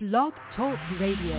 Blog Talk Radio.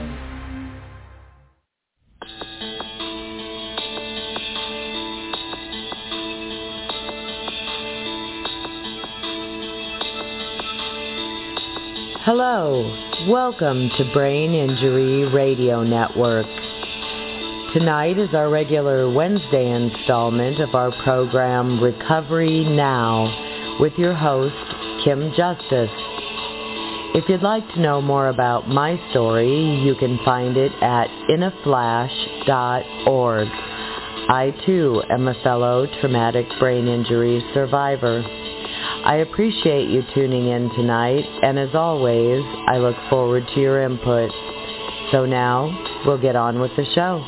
Hello, welcome to Brain Injury Radio Network. Tonight is our regular Wednesday installment of our program Recovery Now with your host, Kim Justice. If you'd like to know more about my story, you can find it at inaflash.org. I too am a fellow traumatic brain injury survivor. I appreciate you tuning in tonight, and as always, I look forward to your input. So now, we'll get on with the show.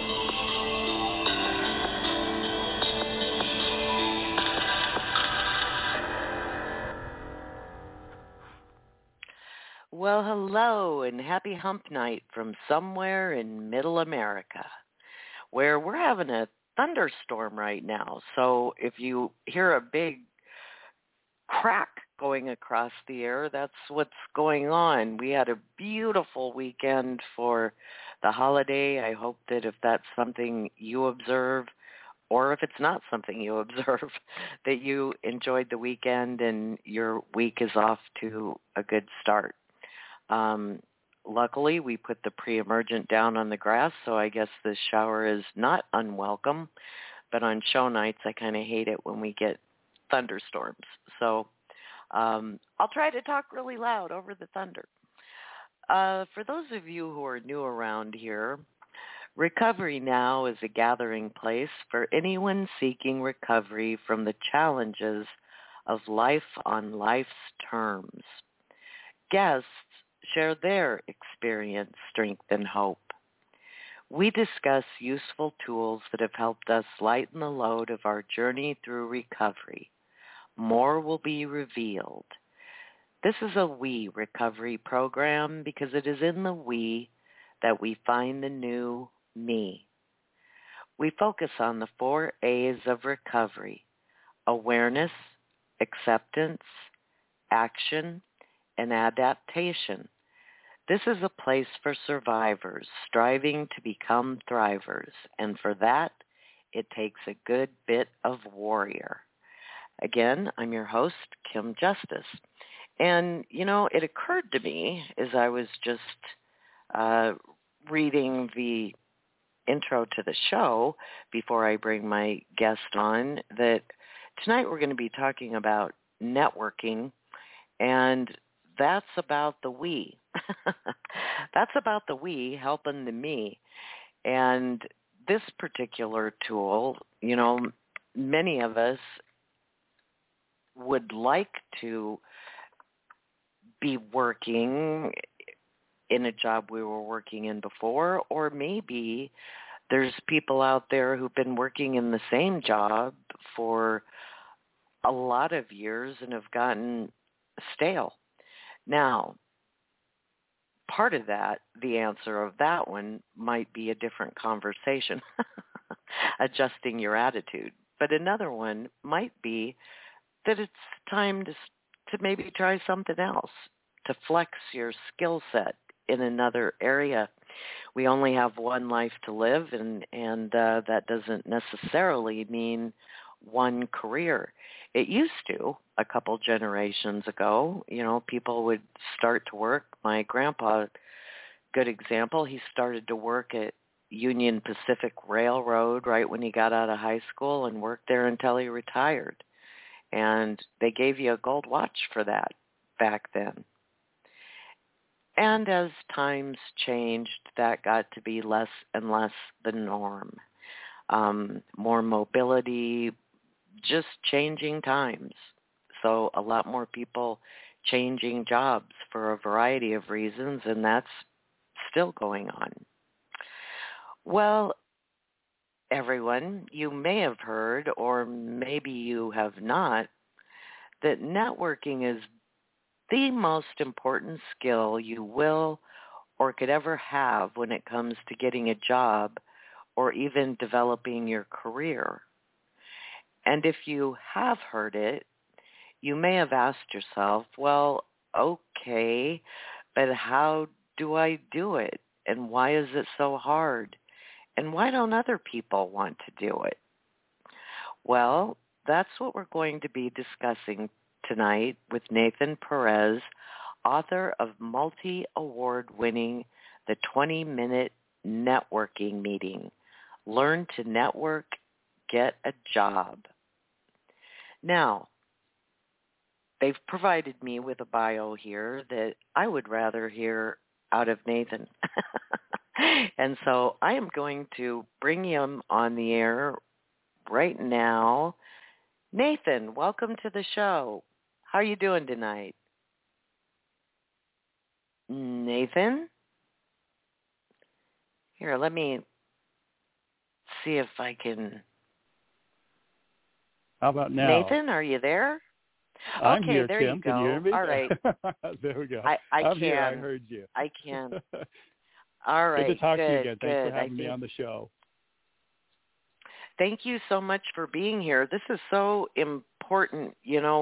Well, hello, and happy hump night from somewhere in middle America, where we're having a thunderstorm right now. So if you hear a big crack going across the air, that's what's going on. We had a beautiful weekend for the holiday. I hope that if that's something you observe, or if it's not something you observe, that you enjoyed the weekend and your week is off to a good start. Luckily, we put the pre-emergent down on the grass, so I guess the shower is not unwelcome. But on show nights, I kind of hate it when we get thunderstorms. So I'll try to talk really loud over the thunder. For those of you who are new around here, Recovery Now is a gathering place for anyone seeking recovery from the challenges of life on life's terms. Guests share their experience, strength, and hope. We discuss useful tools that have helped us lighten the load of our journey through recovery. More will be revealed. This is a we recovery program because it is in the we that we find the new me. We focus on the 4 A's of recovery: awareness, acceptance, action, and adaptation. This is a place for survivors striving to become thrivers, and for that, it takes a good bit of warrior. Again, I'm your host, Kim Justice. And, it occurred to me as I was just reading the intro to the show before I bring my guest on that tonight we're going to be talking about networking, and that's about the we. That's about the we helping the me. And this particular tool, many of us would like to be working in a job we were working in before, or maybe there's people out there who've been working in the same job for a lot of years and have gotten stale. Now, part of that, the answer of that one might be a different conversation, adjusting your attitude. But another one might be that it's time to maybe try something else, to flex your skill set in another area. We only have one life to live, and that doesn't necessarily mean one career. It used to a couple generations ago. People would start to work. My grandpa, good example, he started to work at Union Pacific Railroad right when he got out of high school and worked there until he retired. And they gave you a gold watch for that back then. And as times changed, that got to be less and less the norm. More mobility, just changing times. So a lot more people changing jobs for a variety of reasons, and that's still going on. Well, everyone, you may have heard, or maybe you have not, that networking is the most important skill you will or could ever have when it comes to getting a job or even developing your career. And if you have heard it, you may have asked yourself, well, okay, but how do I do it? And why is it so hard? And why don't other people want to do it? Well, that's what we're going to be discussing tonight with Nathan Perez, author of multi-award-winning The 20-Minute Networking Meeting, Learn to Network, Get a Job. Now, they've provided me with a bio here that I would rather hear out of Nathan. And so I am going to bring him on the air right now. Nathan, welcome to the show. How are you doing tonight? Nathan? Here, let me see if I can... How about now? Nathan, are you there? I'm okay, here, there Kim. you go. Can you hear me? All right. There we go. I I'm can. here. I heard you. I can. All right. Good to talk to you again. Thanks good. for having me on the show. Thank you so much for being here. This is so important,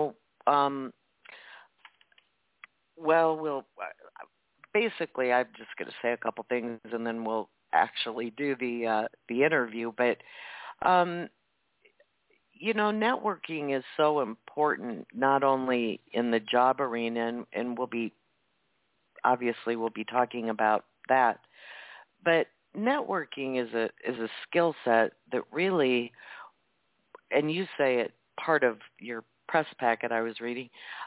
we'll basically, I'm just going to say a couple things, and then we'll actually do the interview. But networking is so important, not only in the job arena, and we'll be talking about that, but networking is a skill set that really, and you say it part of your press packet I was reading,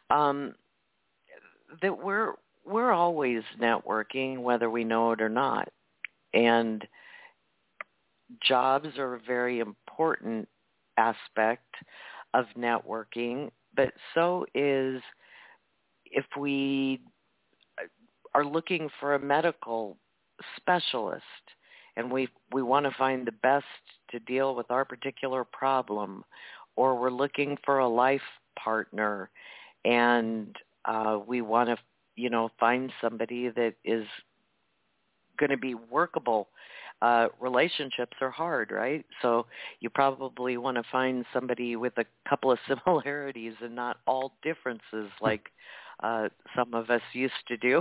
that we're always networking, whether we know it or not. And jobs are a very important aspect of networking, but so is if we are looking for a medical specialist and we want to find the best to deal with our particular problem, or we're looking for a life partner and we want to find somebody that is going to be workable. Relationships are hard, right? So you probably want to find somebody with a couple of similarities and not all differences like some of us used to do.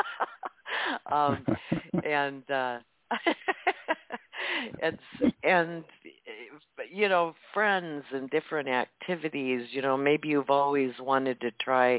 And friends and different activities. Maybe you've always wanted to try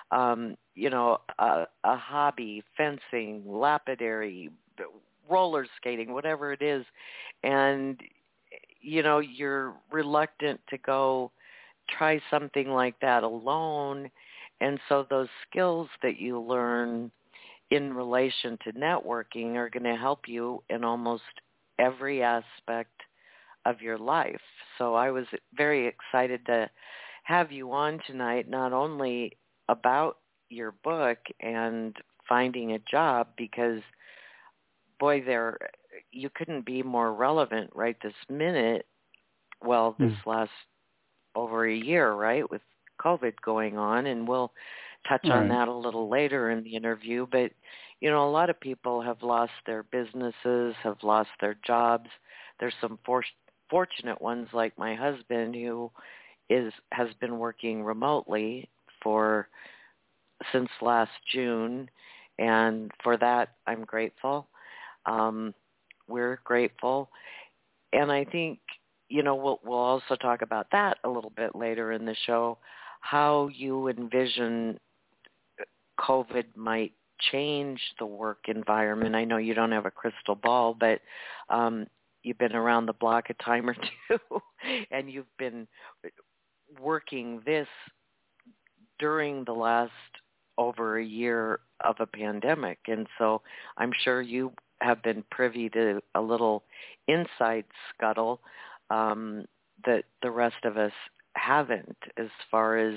a hobby, fencing, lapidary, roller skating, whatever it is, and you're reluctant to go try something like that alone. And so those skills that you learn in relation to networking are going to help you in almost every aspect of your life. So I was very excited to have you on tonight, not only about your book and finding a job, because boy, you couldn't be more relevant right this minute. Well, this last over a year, right, with COVID going on, and we'll touch on that a little later in the interview. But, a lot of people have lost their businesses, have lost their jobs. There's some fortunate ones like my husband who has been working remotely since last June, and for that I'm grateful. We're grateful, and I think we'll also talk about that a little bit later in the show, how you envision COVID might change the work environment. I know you don't have a crystal ball, but you've been around the block a time or two, and you've been working this during the last over a year of a pandemic. And so I'm sure you have been privy to a little inside scuttle that the rest of us haven't, as far as,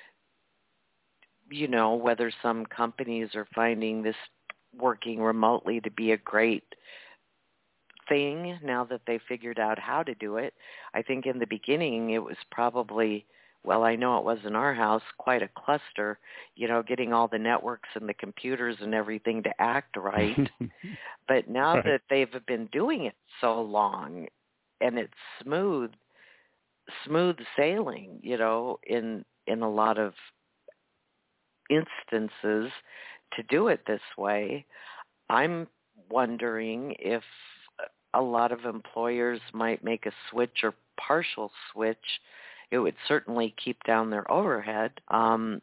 whether some companies are finding this working remotely to be a great thing now that they figured out how to do it. I think in the beginning it was probably, well, I know it was in our house, quite a cluster, getting all the networks and the computers and everything to act right. But now that they've been doing it so long, and it's smooth sailing, in a lot of instances to do it this way, I'm wondering if a lot of employers might make a switch or partial switch. It would certainly keep down their overhead. And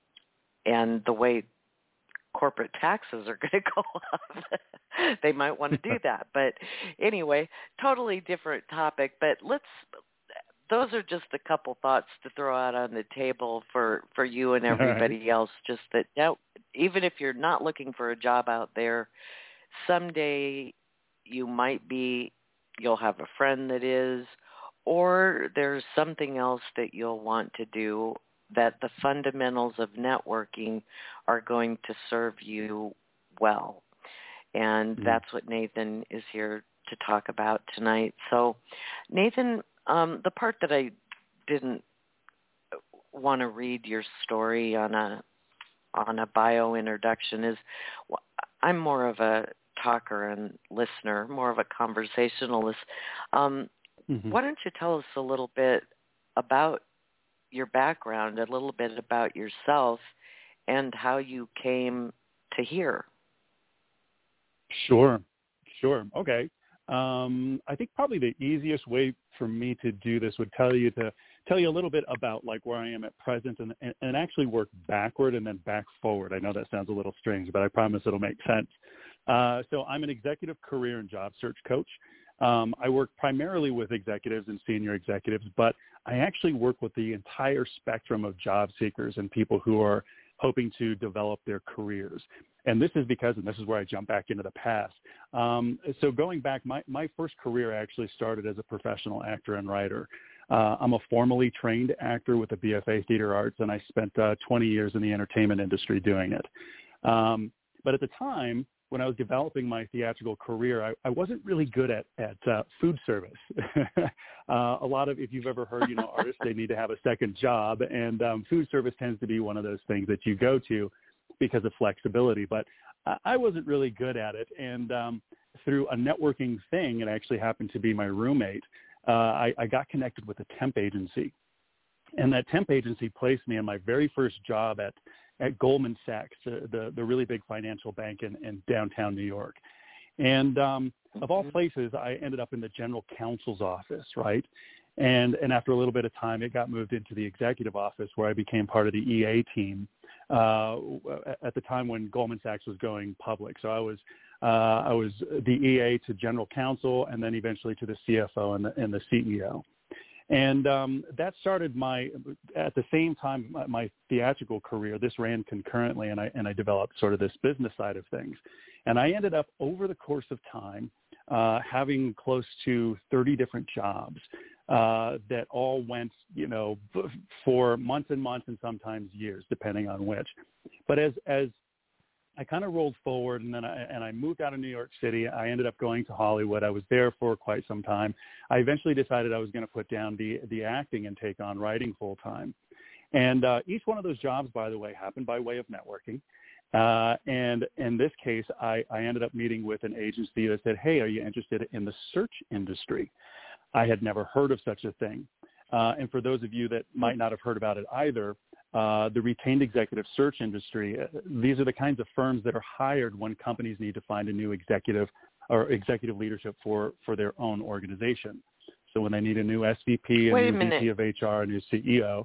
the way corporate taxes are going to go up, they might want to do that. But anyway, totally different topic. But those are just a couple thoughts to throw out on the table for you and everybody else. Just that even if you're not looking for a job out there, someday you'll have a friend that is, or there's something else that you'll want to do, that the fundamentals of networking are going to serve you well. And that's what Nathan is here to talk about tonight. So, Nathan, the part that I didn't want to read your story on a bio introduction is, I'm more of a talker and listener, more of a conversationalist. Why don't you tell us a little bit about your background, a little bit about yourself, and how you came to here? Sure. Okay. I think probably the easiest way for me to do this would tell you a little bit about like where I am at present and actually work backward and then back forward. I know that sounds a little strange, but I promise it'll make sense. So I'm an executive career and job search coach. I work primarily with executives and senior executives, but I actually work with the entire spectrum of job seekers and people who are hoping to develop their careers. And this is because, and this is where I jump back into the past. So going back, my first career actually started as a professional actor and writer. I'm a formally trained actor with a BFA Theater Arts, and I spent 20 years in the entertainment industry doing it. But at the time, when I was developing my theatrical career, I wasn't really good at food service. A lot of, if you've ever heard, artists, they need to have a second job, and food service tends to be one of those things that you go to because of flexibility. But I wasn't really good at it, and through a networking thing, it actually happened to be my roommate. I got connected with a temp agency, and that temp agency placed me in my very first job at Goldman Sachs, the really big financial bank in downtown New York. And of all places, I ended up in the general counsel's office, right? And after a little bit of time, it got moved into the executive office where I became part of the EA team at the time when Goldman Sachs was going public. So I was the EA to general counsel and then eventually to the CFO and the CEO. And that started at the same time, my theatrical career. This ran concurrently, and I developed sort of this business side of things. And I ended up, over the course of time, having close to 30 different jobs that all went, for months and months and sometimes years, depending on which. But as I kind of rolled forward, and then I moved out of New York City. I ended up going to Hollywood. I was there for quite some time. I eventually decided I was going to put down the acting and take on writing full time. And each one of those jobs, by the way, happened by way of networking. And in this case, I ended up meeting with an agency that said, "Hey, are you interested in the search industry?" I had never heard of such a thing. And for those of you that might not have heard about it either, the retained executive search industry, these are the kinds of firms that are hired when companies need to find a new executive or executive leadership for their own organization. So when they need a new SVP, a new VP of HR, a new CEO.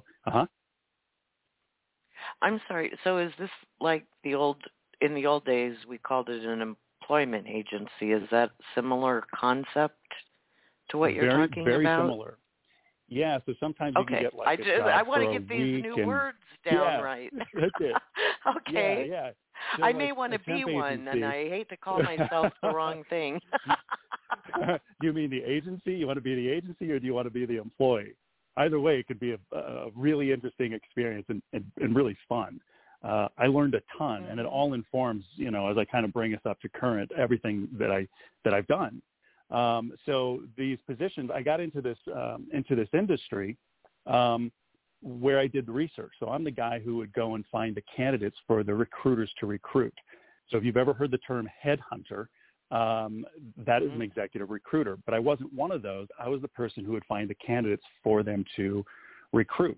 I'm sorry. So is this like in the old days, we called it an employment agency. Is that similar concept to what you're talking about? Very similar. Yeah, so sometimes you can get like a job I want for to get a these week new words down right. That's it. Okay. Yeah. So I like may want to be one, agency. and I hate to call myself the wrong thing. Do you mean the agency? You want to be the agency, or do you want to be the employee? Either way, it could be a really interesting experience and really fun. I learned a ton, and it all informs, as I kind of bring us up to current, everything that I've done. So these positions, I got into this industry where I did the research. So I'm the guy who would go and find the candidates for the recruiters to recruit. So if you've ever heard the term headhunter, that is an executive recruiter. But I wasn't one of those. I was the person who would find the candidates for them to recruit.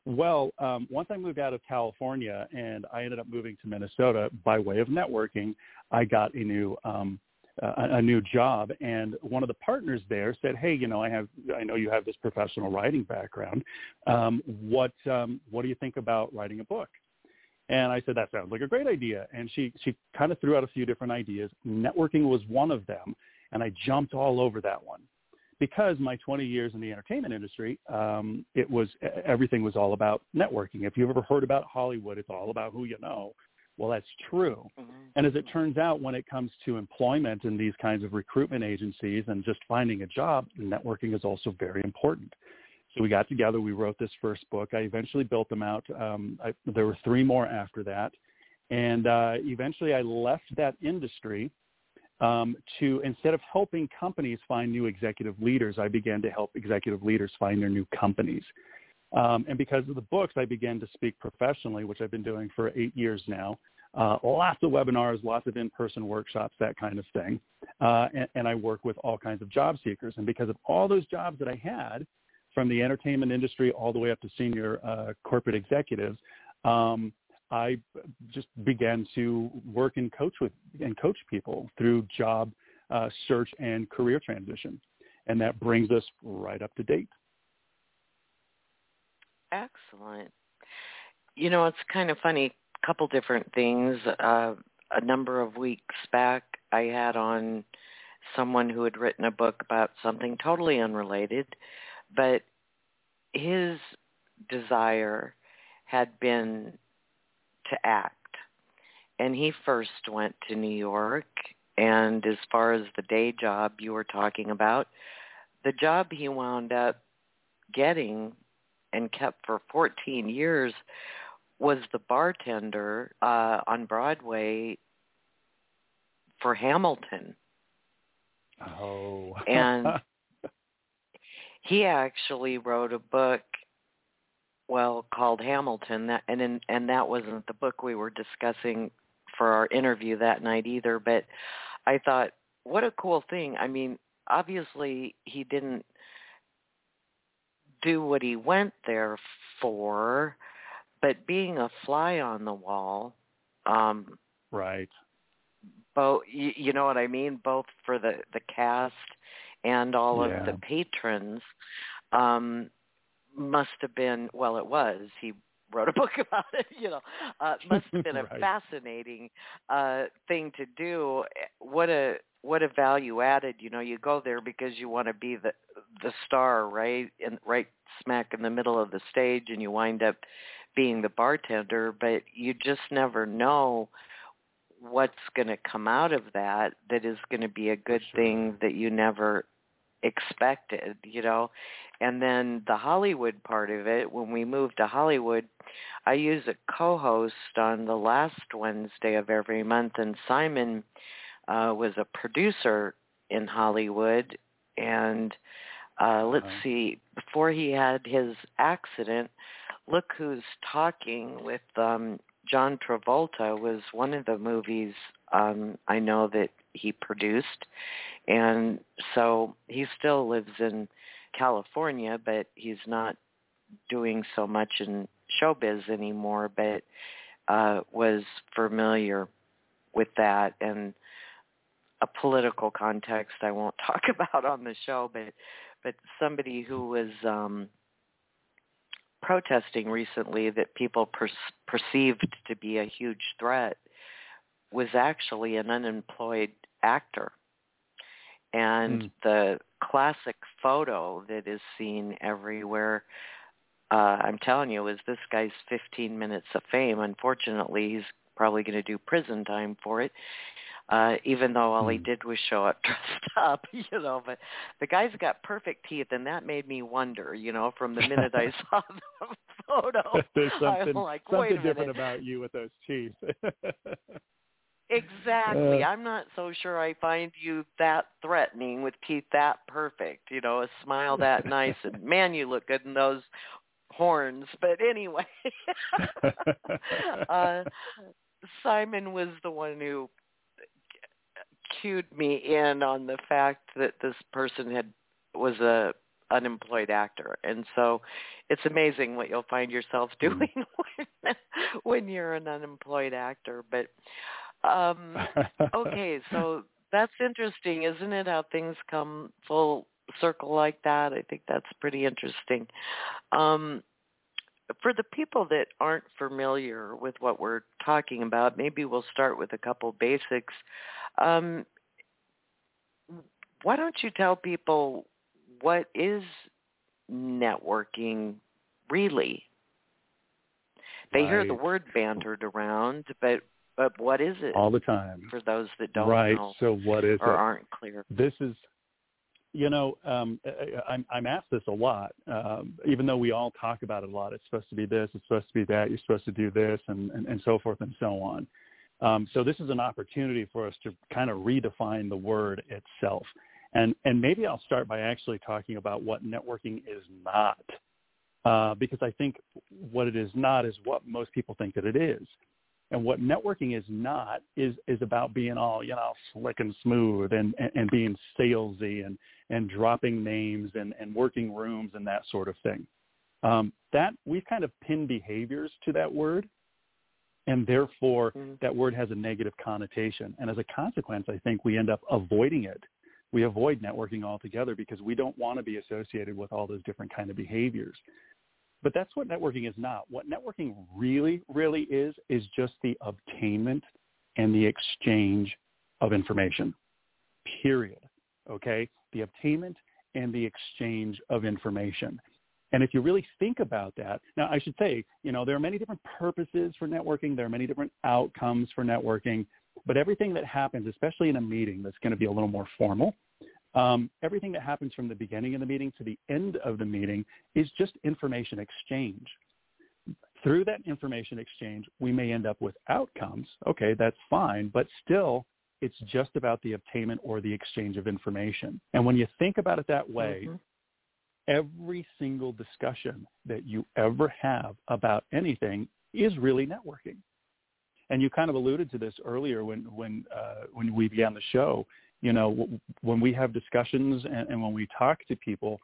Well, once I moved out of California and I ended up moving to Minnesota by way of networking, I got a new job, and one of the partners there said, "Hey, I know you have this professional writing background. What do you think about writing a book?" And I said, "That sounds like a great idea." And she kind of threw out a few different ideas. Networking was one of them, and I jumped all over that one. Because my 20 years in the entertainment industry, everything was all about networking. If you've ever heard about Hollywood, it's all about who you know. Well, that's true. Mm-hmm. And as it turns out, when it comes to employment in these kinds of recruitment agencies and just finding a job, networking is also very important. So we got together, we wrote this first book. I eventually built them out. There were 3 more after that. And eventually I left that industry to, instead of helping companies find new executive leaders, I began to help executive leaders find their new companies. And because of the books, I began to speak professionally, which I've been doing for 8 years now. Lots of webinars, lots of in-person workshops, that kind of thing. And I work with all kinds of job seekers. And because of all those jobs that I had, from the entertainment industry all the way up to senior corporate executives, I just began to work and coach people through job search and career transition. And that brings us right up to date. Excellent. It's kind of funny, a couple different things. A number of weeks back, I had on someone who had written a book about something totally unrelated, but his desire had been to act. And he first went to New York, and as far as the day job you were talking about, the job he wound up getting and kept for 14 years was the bartender on Broadway for Hamilton. Oh. And he actually wrote a book, called Hamilton, and that wasn't the book we were discussing for our interview that night either, but I thought, what a cool thing. I mean, obviously he didn't do what he went there for, but being a fly on the wall, right. Both, you know what I mean? Both for the cast and all of the patrons, must have been, it was, he wrote a book about it, must have been a right. fascinating thing to do. What a value added, you go there because you want to be the star, right? And right smack in the middle of the stage, and you wind up being the bartender, but you just never know what's going to come out of that is going to be a good thing that you never expected, And then the Hollywood part of it, when we moved to Hollywood, I use a co-host on the last Wednesday of every month, and Simon was a producer in Hollywood, and let's see, before he had his accident, Look Who's Talking with John Travolta was one of the movies I know that he produced. And so he still lives in California, but he's not doing so much in showbiz anymore, but was familiar with that. And a political context I won't talk about on the show, but somebody who was protesting recently that people perceived to be a huge threat was actually an unemployed actor. And the classic photo that is seen everywhere, I'm telling you, is this guy's 15 minutes of fame. Unfortunately, he's probably going to do prison time for it, even though all he did was show up dressed up, But the guy's got perfect teeth, and that made me wonder, from the minute I saw the photo. There's something, wait a minute. different about you with those teeth. Exactly. I'm not so sure I find you that threatening with teeth that perfect, a smile that nice, and man, you look good in those horns. But anyway, Simon was the one who cued me in on the fact that this person was a unemployed actor. And so it's amazing what you'll find yourself doing when you're an unemployed actor. But okay, so that's interesting, isn't it, how things come full circle like that? I think that's pretty interesting. For the people that aren't familiar with what we're talking about, maybe we'll start with a couple basics. Why don't you tell people what is networking really? They hear the word bantered around, but what is it? All the time. For those that don't know. So what is or it? aren't clear. This is, I'm asked this a lot, even though we all talk about it a lot. It's supposed to be this, it's supposed to be that, you're supposed to do this, and so forth and so on. So this is an opportunity for us to kind of redefine the word itself. And maybe I'll start by actually talking about what networking is not, because I think what it is not is what most people think that it is. And what networking is not is about being all, slick and smooth and being salesy and dropping names and working rooms and that sort of thing. That we've kind of pinned behaviors to that word, and therefore that word has a negative connotation. And as a consequence, I think we end up avoiding it. We avoid networking altogether because we don't want to be associated with all those different kind of behaviors. But that's what networking is not. What networking really, really is just the obtainment and the exchange of information, period, okay? The obtainment and the exchange of information. And if you really think about that, now I should say, there are many different purposes for networking. There are many different outcomes for networking. But everything that happens, especially in a meeting that's going to be a little more formal, everything that happens from the beginning of the meeting to the end of the meeting is just information exchange. Through that information exchange, we may end up with outcomes. Okay, that's fine, but still, it's just about the obtainment or the exchange of information. And when you think about it that way, every single discussion that you ever have about anything is really networking. And you kind of alluded to this earlier when we began the show. When we have discussions and when we talk to people,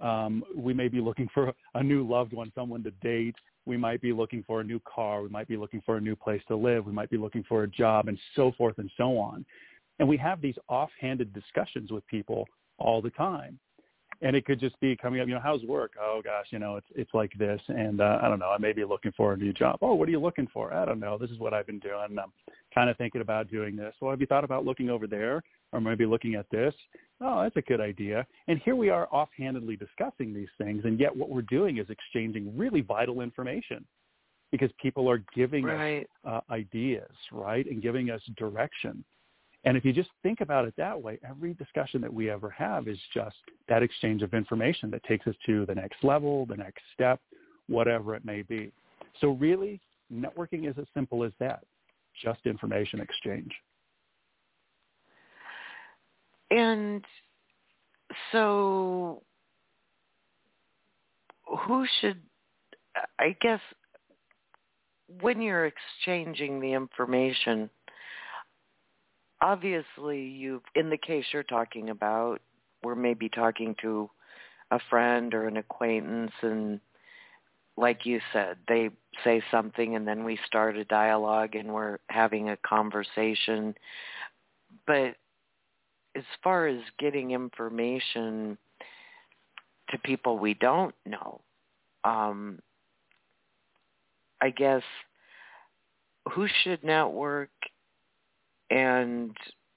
we may be looking for a new loved one, someone to date. We might be looking for a new car. We might be looking for a new place to live. We might be looking for a job, and so forth and so on. And we have these offhanded discussions with people all the time. And it could just be coming up, how's work? Oh, gosh, it's like this. And I don't know, I may be looking for a new job. Oh, what are you looking for? I don't know. This is what I've been doing. I'm kind of thinking about doing this. Well, have you thought about looking over there or maybe looking at this? Oh, that's a good idea. And here we are offhandedly discussing these things. And yet what we're doing is exchanging really vital information because people are giving us ideas, right, and giving us direction. And if you just think about it that way, every discussion that we ever have is just that exchange of information that takes us to the next level, the next step, whatever it may be. So really, networking is as simple as that, just information exchange. And so who should, I guess, when you're exchanging the information, obviously, in the case you're talking about, we're maybe talking to a friend or an acquaintance, and like you said, they say something, and then we start a dialogue, and we're having a conversation. But as far as getting information to people we don't know, I guess, who should network? And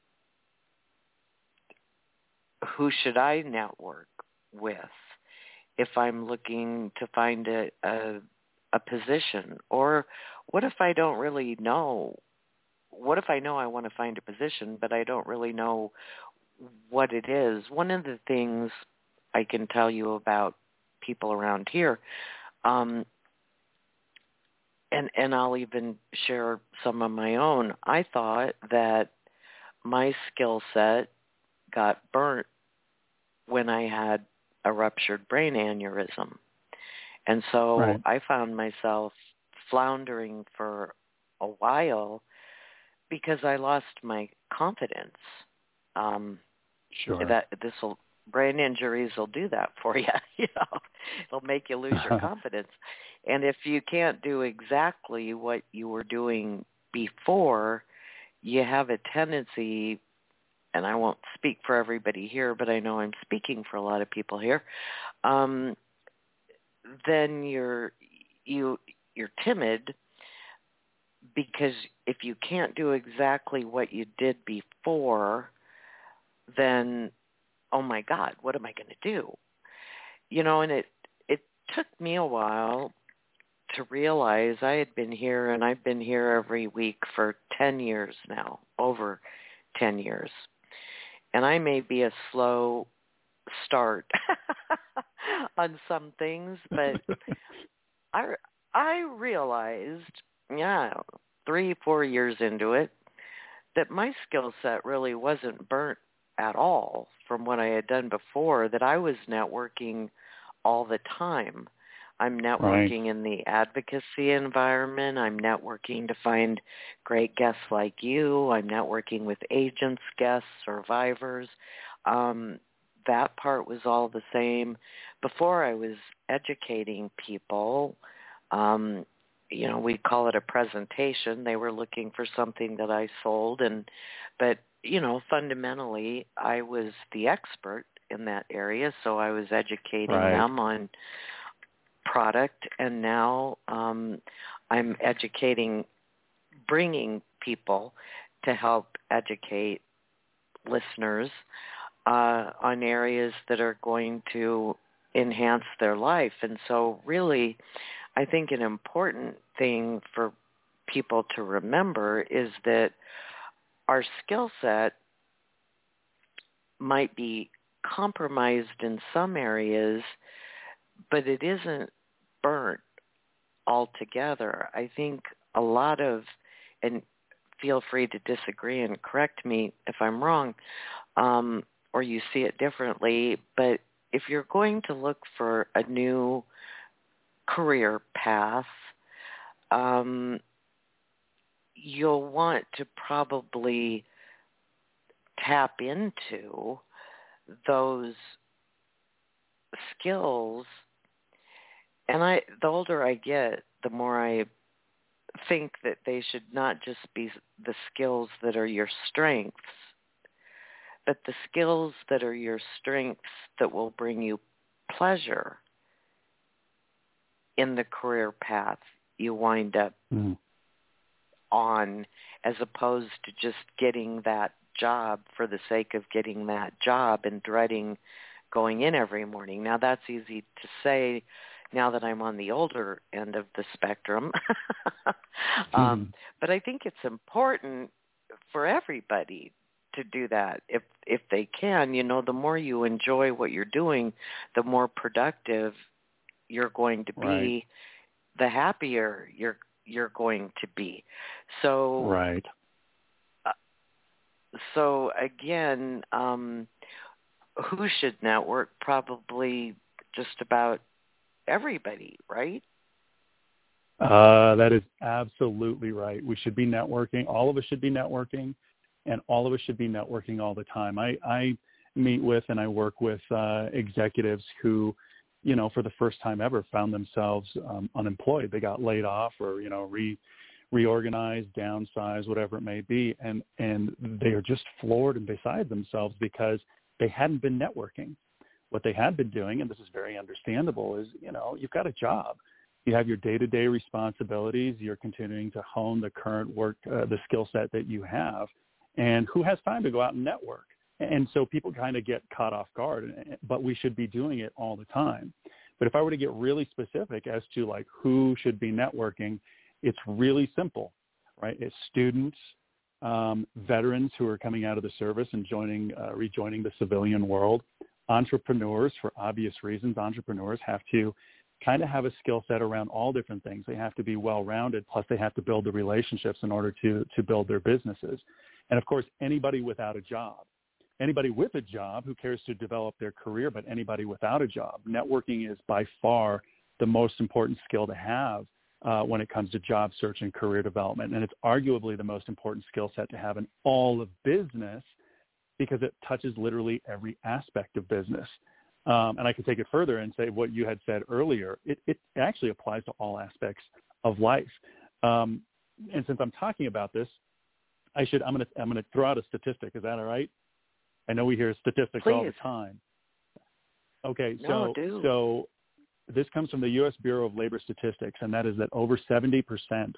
who should I network with if I'm looking to find a position? Or what if I don't really know? What if I know I want to find a position, but I don't really know what it is? One of the things I can tell you about people around here, and I'll even share some of my own. I thought that my skill set got burnt when I had a ruptured brain aneurysm. And so I found myself floundering for a while because I lost my confidence. Sure. That this will brain injuries will do that for you. It'll make you lose your confidence. And if you can't do exactly what you were doing before, you have a tendency, and I won't speak for everybody here, but I know I'm speaking for a lot of people here, then you're timid, because if you can't do exactly what you did before, then, oh my God, what am I going to do? And it took me a while to realize I had been here, and I've been here every week for 10 years now, over 10 years. And I may be a slow start on some things, but I realized, 3-4 years into it, that my skill set really wasn't burnt at all from what I had done before, that I was networking all the time. I'm networking in the advocacy environment. I'm networking to find great guests like you. I'm networking with agents, guests, survivors. That part was all the same. Before, I was educating people. We call it a presentation. They were looking for something that I sold, but fundamentally, I was the expert in that area, so I was educating them on product, and now I'm educating, bringing people to help educate listeners on areas that are going to enhance their life. And so really, I think an important thing for people to remember is that our skill set might be compromised in some areas, but it isn't burnt altogether. I think a lot of, and feel free to disagree and correct me if I'm wrong, or you see it differently, but if you're going to look for a new career path, you'll want to probably tap into those skills. And the older I get, the more I think that they should not just be the skills that are your strengths, but the skills that are your strengths that will bring you pleasure in the career path you wind up on, as opposed to just getting that job for the sake of getting that job and dreading going in every morning. Now, that's easy to say now that I'm on the older end of the spectrum. But I think it's important for everybody to do that if they can. The more you enjoy what you're doing, the more productive you're going to be, the happier you're going to be. So so again, who should network? Probably just about everybody, right? That is absolutely right. We should be networking. All of us should be networking, and all of us should be networking all the time. I meet with and I work with executives who, for the first time ever found themselves unemployed. They got laid off or, reorganized, downsized, whatever it may be. And they are just floored and beside themselves because they hadn't been networking. What they had been doing, and this is very understandable, is, you've got a job. You have your day-to-day responsibilities. You're continuing to hone the current work, the skill set that you have. And who has time to go out and network? And so people kind of get caught off guard, but we should be doing it all the time. But if I were to get really specific as to like who should be networking, it's really simple, right? It's students, veterans who are coming out of the service and rejoining the civilian world, entrepreneurs for obvious reasons. Entrepreneurs have to kind of have a skill set around all different things. They have to be well-rounded, plus they have to build the relationships in order to build their businesses. And of course, anybody without a job. Anybody with a job who cares to develop their career, but anybody without a job. Networking is by far the most important skill to have when it comes to job search and career development. And it's arguably the most important skill set to have in all of business, because it touches literally every aspect of business. And I could take it further and say what you had said earlier, it actually applies to all aspects of life. And since I'm talking about this, I'm going to throw out a statistic. Is that all right? I know we hear statistics Please. all the time. Okay, No, so this comes from the U.S. Bureau of Labor Statistics, and that is that over 70%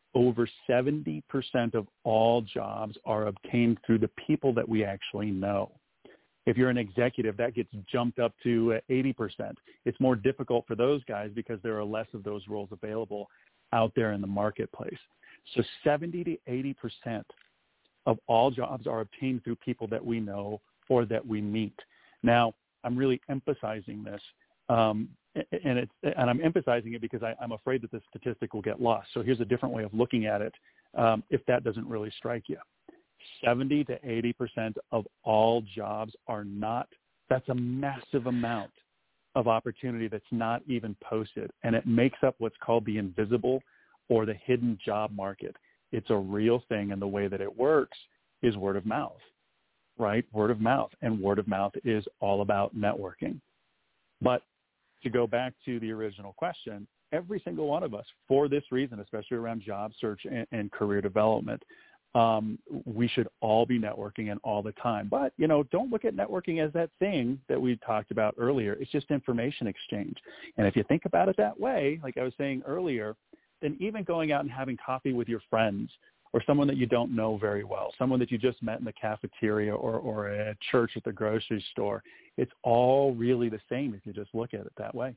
of all jobs are obtained through the people that we actually know. If you're an executive, that gets jumped up to 80%. It's more difficult for those guys because there are less of those roles available out there in the marketplace. So 70 to 80% of all jobs are obtained through people that we know or that we meet. Now, I'm really emphasizing this, and I'm emphasizing it because I'm afraid that this statistic will get lost. So here's a different way of looking at it if that doesn't really strike you. 70 to 80% of all jobs are not, that's a massive amount of opportunity that's not even posted. And it makes up what's called the invisible or the hidden job market. It's a real thing, and the way that it works is word of mouth, right? Word of mouth. And word of mouth is all about networking. But to go back to the original question, every single one of us, for this reason, especially around job search and career development, we should all be networking and all the time. But, don't look at networking as that thing that we talked about earlier. It's just information exchange. And if you think about it that way, like I was saying earlier, then even going out and having coffee with your friends or someone that you don't know very well, someone that you just met in the cafeteria or at a church at the grocery store, it's all really the same if you just look at it that way.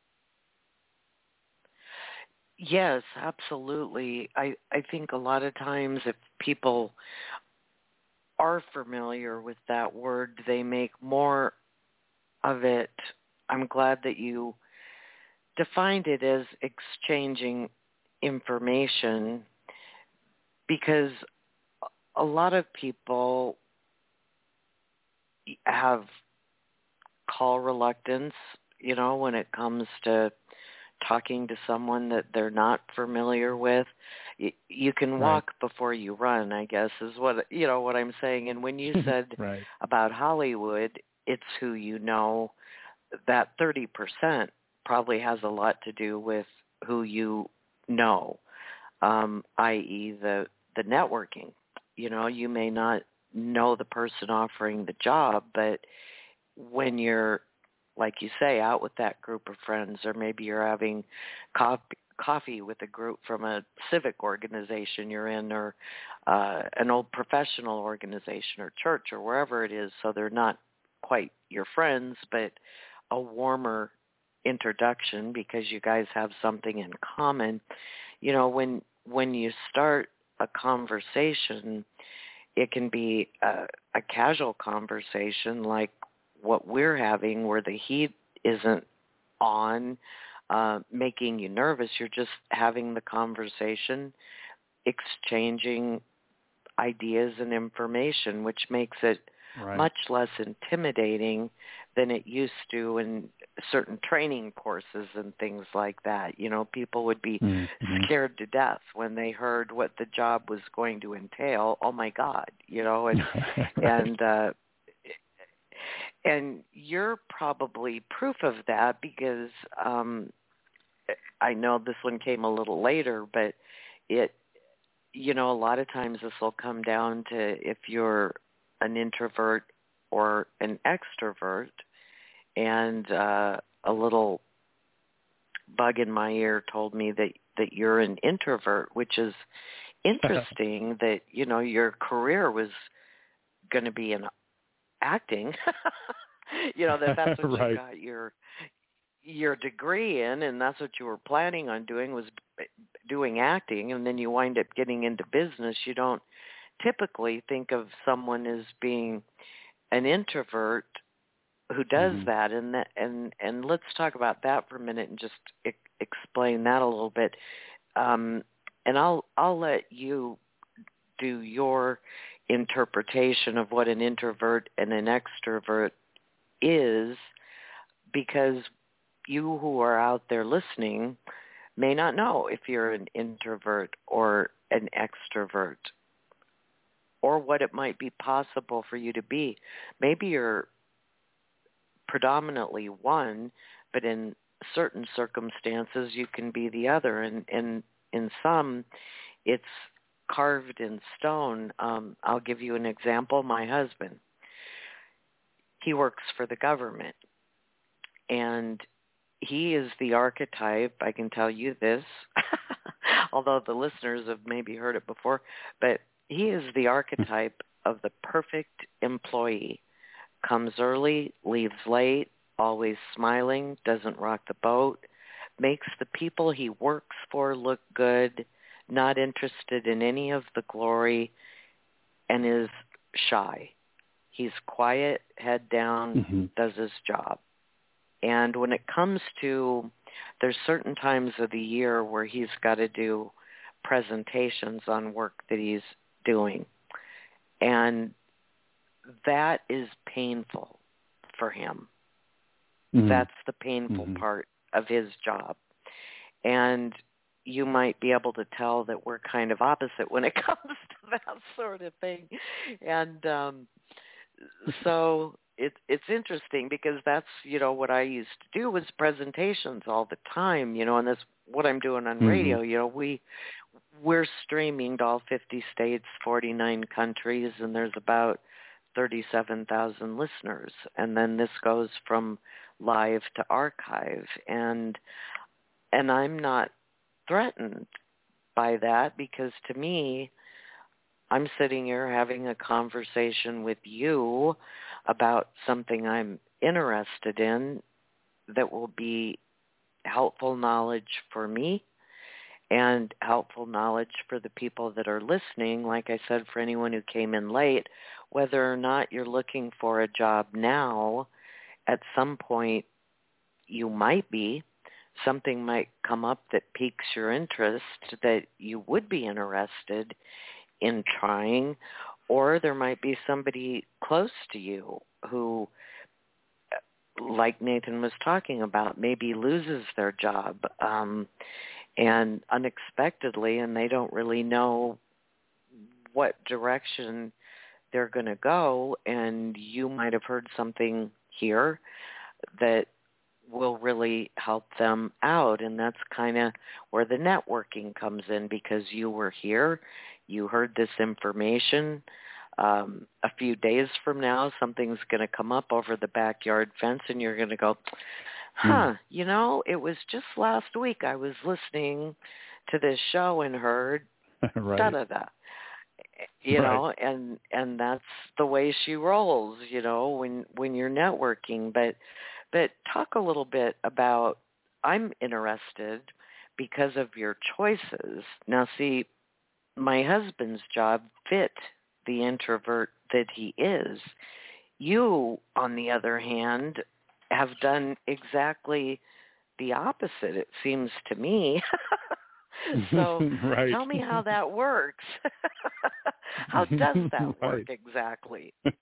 Yes, absolutely. I think a lot of times if people are familiar with that word, they make more of it. I'm glad that you defined it as exchanging information, because a lot of people have call reluctance, when it comes to talking to someone that they're not familiar with. You can walk before you run, I guess, is what I'm saying. And when you said about Hollywood, it's who you know, that 30% probably has a lot to do with who you know, i.e. the networking. You may not know the person offering the job, but when you're, like you say, out with that group of friends, or maybe you're having coffee with a group from a civic organization you're in, or an old professional organization or church or wherever it is, so they're not quite your friends, but a warmer introduction because you guys have something in common. When you start a conversation, it can be a casual conversation like what we're having, where the heat isn't on, making you nervous. You're just having the conversation, exchanging ideas and information, which makes it much less intimidating than it used to in certain training courses and things like that. People would be scared to death when they heard what the job was going to entail. Oh my God, and you're probably proof of that, because I know this one came a little later, but a lot of times this will come down to if you're an introvert or an extrovert. And a little bug in my ear told me that you're an introvert, which is interesting that, your career was going to be in acting, that's what you got your degree in, and that's what you were planning on doing, was doing acting, and then you wind up getting into business. You don't typically think of someone as being an introvert who does that, and let's talk about that for a minute and just explain that a little bit. And I'll let you do your interpretation of what an introvert and an extrovert is, because you who are out there listening may not know if you're an introvert or an extrovert. or what it might be possible for you to be. Maybe you're predominantly one, but in certain circumstances you can be the other, and in some it's carved in stone. I'll give you an example. My husband, he works for the government, and he is the archetype, I can tell you this, although the listeners have maybe heard it before, but he is the archetype of the perfect employee. Comes early, leaves late, always smiling, doesn't rock the boat, makes the people he works for look good, not interested in any of the glory, and is shy. He's quiet, head down, does his job. And when it comes to, there's certain times of the year where he's got to do presentations on work that he's doing. And that is painful for him. That's the painful part of his job. And you might be able to tell that we're kind of opposite when it comes to that sort of thing. And so it's interesting because that's, what I used to do was presentations all the time, and that's what I'm doing on radio. We're streaming to all 50 states, 49 countries, and there's about 37,000 listeners. And then this goes from live to archive. And I'm not threatened by that, because to me, I'm sitting here having a conversation with you about something I'm interested in that will be helpful knowledge for me and helpful knowledge for the people that are listening. Like I said, for anyone who came in late, whether or not you're looking for a job now, at some point you might be. Something might come up that piques your interest that you would be interested in trying, or there might be somebody close to you who, like Nathan was talking about, maybe loses their job and unexpectedly, and they don't really know what direction they're going to go, and you might have heard something here that will really help them out. And that's kind of where the networking comes in, because you were here, you heard this information. A few days from now, something's going to come up over the backyard fence, and you're going to go, it was just last week I was listening to this show and heard right. da-da-da. And that's the way she rolls, when you're networking. But talk a little bit about, I'm interested because of your choices. Now, see, my husband's job fit the introvert that he is. You, on the other hand, have done exactly the opposite, it seems to me. So right. Tell me how that works. How does that work exactly? This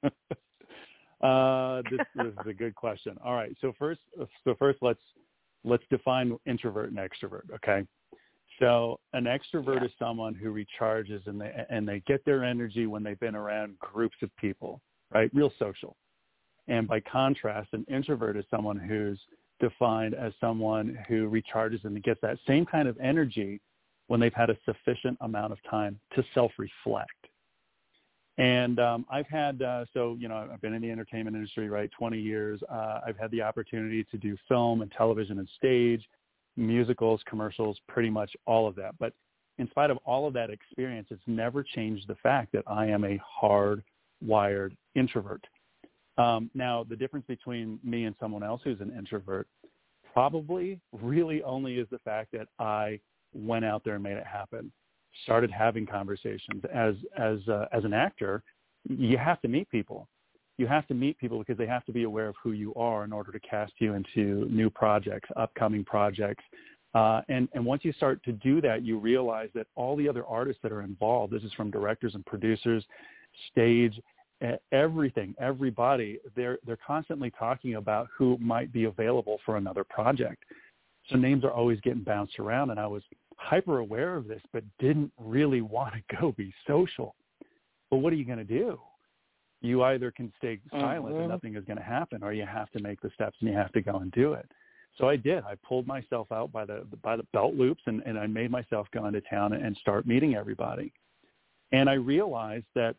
is a good question. All right. So first let's define introvert and extrovert. Okay. So an extrovert is someone who recharges and they get their energy when they've been around groups of people, right? Real social. And by contrast, an introvert is someone who's defined as someone who recharges and gets that same kind of energy when they've had a sufficient amount of time to self-reflect. And I've had, I've been in the entertainment industry, right, 20 years. I've had the opportunity to do film and television and stage, musicals, commercials, pretty much all of that. But in spite of all of that experience, it's never changed the fact that I am a hardwired introvert. Now, the difference between me and someone else who's an introvert probably really only is the fact that I went out there and made it happen, started having conversations. As an actor, you have to meet people. You have to meet people because they have to be aware of who you are in order to cast you into new projects, upcoming projects. And once you start to do that, you realize that all the other artists that are involved, this is from directors and producers, stage, everything, everybody, they're constantly talking about who might be available for another project. So names are always getting bounced around, and I was hyper aware of this, but didn't really want to go be social. But what are you going to do? You either can stay silent and Mm-hmm. nothing is going to happen, or you have to make the steps and you have to go and do it. So I did. I pulled myself out by the belt loops, and I made myself go into town and start meeting everybody. And I realized that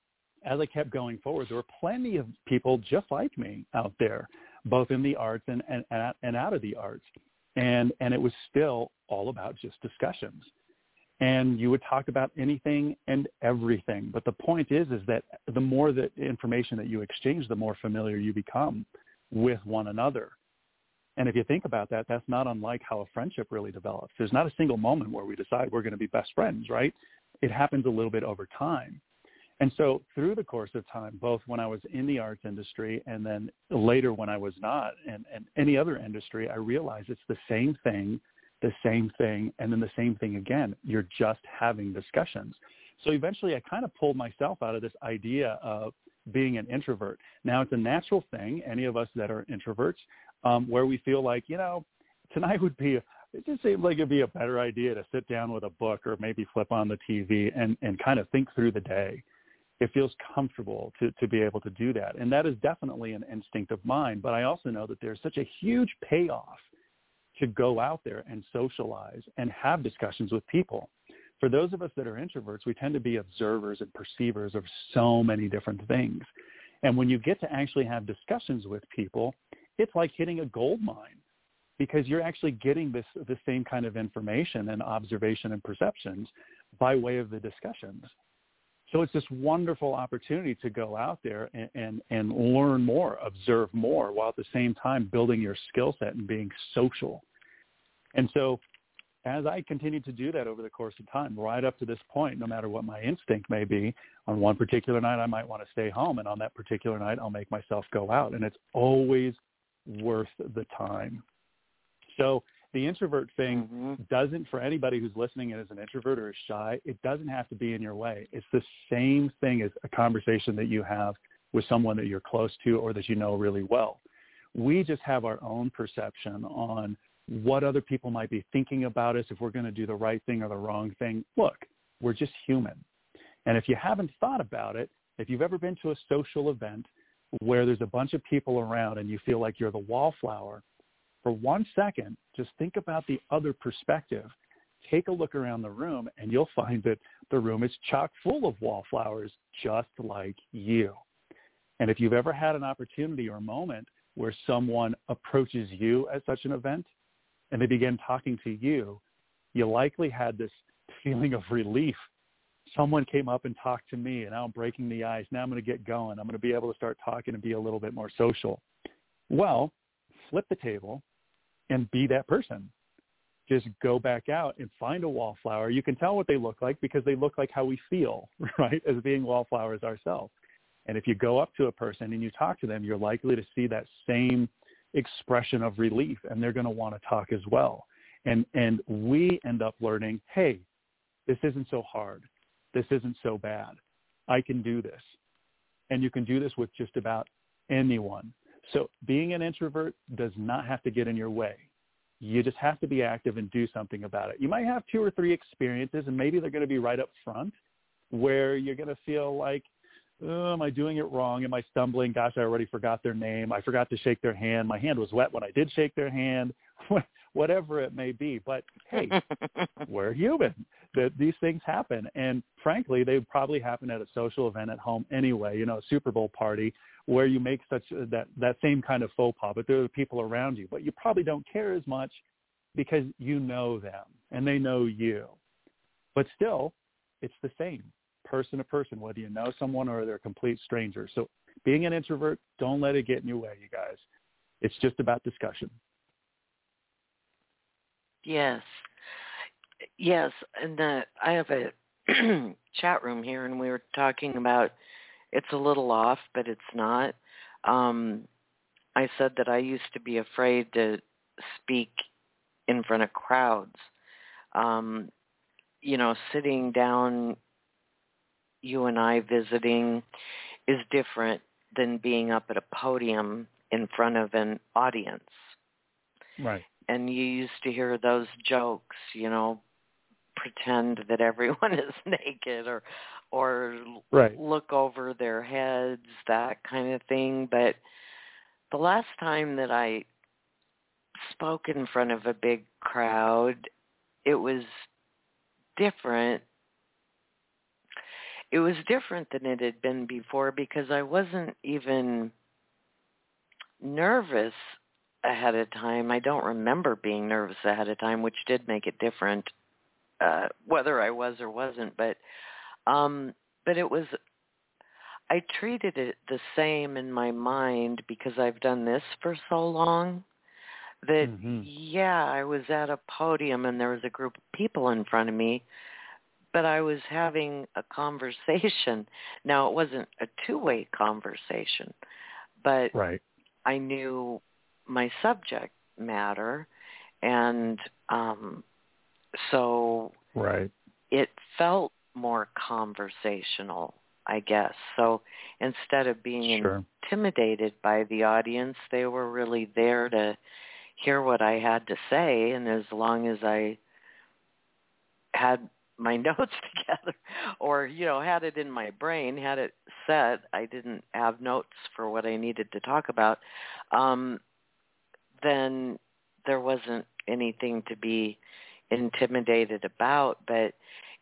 as I kept going forward, there were plenty of people just like me out there, both in the arts and out of the arts. And it was still all about just discussions. And you would talk about anything and everything. But the point is that the more that information that you exchange, the more familiar you become with one another. And if you think about that, that's not unlike how a friendship really develops. There's not a single moment where we decide we're going to be best friends, right? It happens a little bit over time. And so through the course of time, both when I was in the arts industry and then later when I was not, and any other industry, I realized it's the same thing, and then the same thing again. You're just having discussions. So eventually I kind of pulled myself out of this idea of being an introvert. Now, it's a natural thing, any of us that are introverts, where we feel like, tonight it just seemed like it'd be a better idea to sit down with a book or maybe flip on the TV and kind of think through the day. It feels comfortable to be able to do that. And that is definitely an instinct of mine. But I also know that there's such a huge payoff to go out there and socialize and have discussions with people. For those of us that are introverts, we tend to be observers and perceivers of so many different things. And when you get to actually have discussions with people, it's like hitting a gold mine, because you're actually getting the same kind of information and observation and perceptions by way of the discussions. So it's this wonderful opportunity to go out there and learn more, observe more, while at the same time building your skill set and being social. And so as I continued to do that over the course of time, right up to this point, no matter what my instinct may be, on one particular night I might want to stay home, and on that particular night I'll make myself go out. And it's always worth the time. So the introvert thing doesn't, for anybody who's listening and is an introvert or is shy, it doesn't have to be in your way. It's the same thing as a conversation that you have with someone that you're close to or that you know really well. We just have our own perception on what other people might be thinking about us, if we're going to do the right thing or the wrong thing. Look, we're just human. And if you haven't thought about it, if you've ever been to a social event where there's a bunch of people around and you feel like you're the wallflower, for 1 second, just think about the other perspective. Take a look around the room, and you'll find that the room is chock full of wallflowers just like you. And if you've ever had an opportunity or a moment where someone approaches you at such an event and they begin talking to you, you likely had this feeling of relief. Someone came up and talked to me, and now I'm breaking the ice. Now I'm going to get going. I'm going to be able to start talking and be a little bit more social. Well, flip the table and be that person. Just go back out and find a wallflower. You can tell what they look like because they look like how we feel, right, as being wallflowers ourselves. And if you go up to a person and you talk to them, you're likely to see that same expression of relief, and they're going to want to talk as well. And we end up learning, hey, this isn't so hard. This isn't so bad. I can do this. And you can do this with just about anyone. So being an introvert does not have to get in your way. You just have to be active and do something about it. You might have 2 or 3 experiences, and maybe they're going to be right up front where you're going to feel like, oh, am I doing it wrong? Am I stumbling? Gosh, I already forgot their name. I forgot to shake their hand. My hand was wet when I did shake their hand, whatever it may be. But, hey, we're human. These things happen. And frankly, they probably happen at a social event at home anyway, a Super Bowl party where you make such that same kind of faux pas, but there are people around you. But you probably don't care as much because you know them and they know you. But still, it's the same, person to person, whether you know someone or they're a complete stranger. So being an introvert, don't let it get in your way, you guys. It's just about discussion. Yes. And I have a chat room here, and we were talking about, it's a little off, but it's not. I said that I used to be afraid to speak in front of crowds. Sitting down, you and I visiting, is different than being up at a podium in front of an audience. Right. And you used to hear those jokes, pretend that everyone is naked or Right. look over their heads, that kind of thing. But the last time that I spoke in front of a big crowd, it was different. It was different than it had been before because I wasn't even nervous ahead of time. I don't remember being nervous ahead of time, which did make it different, whether I was or wasn't. But it was, I treated it the same in my mind because I've done this for so long that, yeah, I was at a podium and there was a group of people in front of me, but I was having a conversation. Now, it wasn't a two-way conversation, but right. I knew my subject matter, and so right. it felt more conversational, I guess. So instead of being intimidated by the audience, they were really there to hear what I had to say, and as long as I had my notes together or, had it in my brain, had it set, I didn't have notes for what I needed to talk about, then there wasn't anything to be intimidated about. But,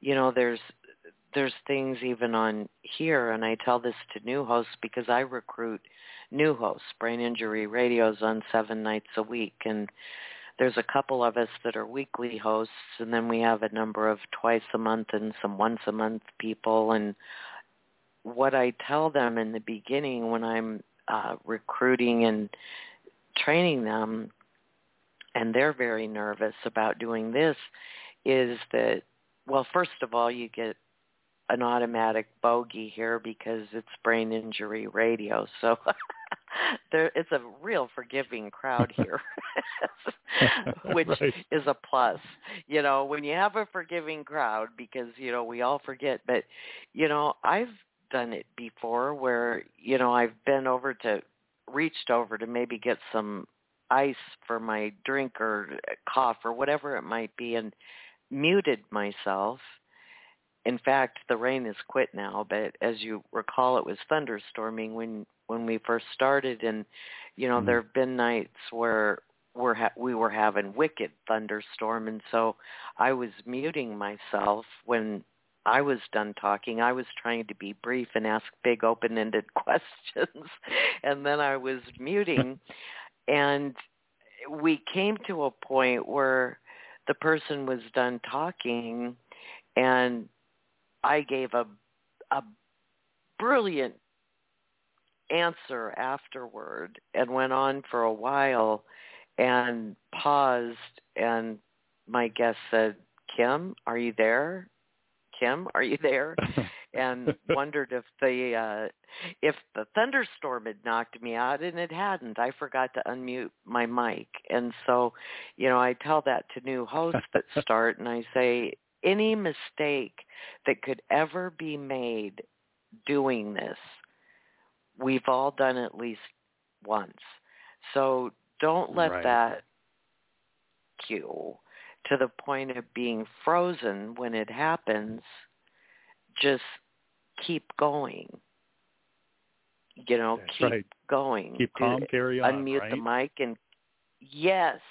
there's things even on here, and I tell this to new hosts because I recruit new hosts. Brain Injury Radio's on 7 nights a week, and there's a couple of us that are weekly hosts, and then we have a number of twice a month and some once a month people. And what I tell them in the beginning when I'm recruiting and training them, and they're very nervous about doing this, is that, well, first of all, you get an automatic bogey here because it's Brain Injury Radio. So it's a real forgiving crowd here, which is a plus. When you have a forgiving crowd, because, we all forget. But, I've done it before where, I've reached over to maybe get some ice for my drink or cough or whatever it might be and muted myself. In fact, the rain has quit now, but as you recall, it was thunderstorming when we first started, and there have been nights where we were having wicked thunderstorm, and so I was muting myself when I was done talking. I was trying to be brief and ask big open-ended questions, and then I was muting, and we came to a point where the person was done talking, and I gave a brilliant answer afterward and went on for a while and paused, and my guest said, "Kim, are you there? Kim, are you there?" And wondered if the thunderstorm had knocked me out, and it hadn't. I forgot to unmute my mic. And so, I tell that to new hosts that start, and I say, any mistake that could ever be made doing this, we've all done at least once. So don't let that cue to the point of being frozen when it happens. Just keep going. Keep going. Keep calm, carry on. Unmute the mic and yes.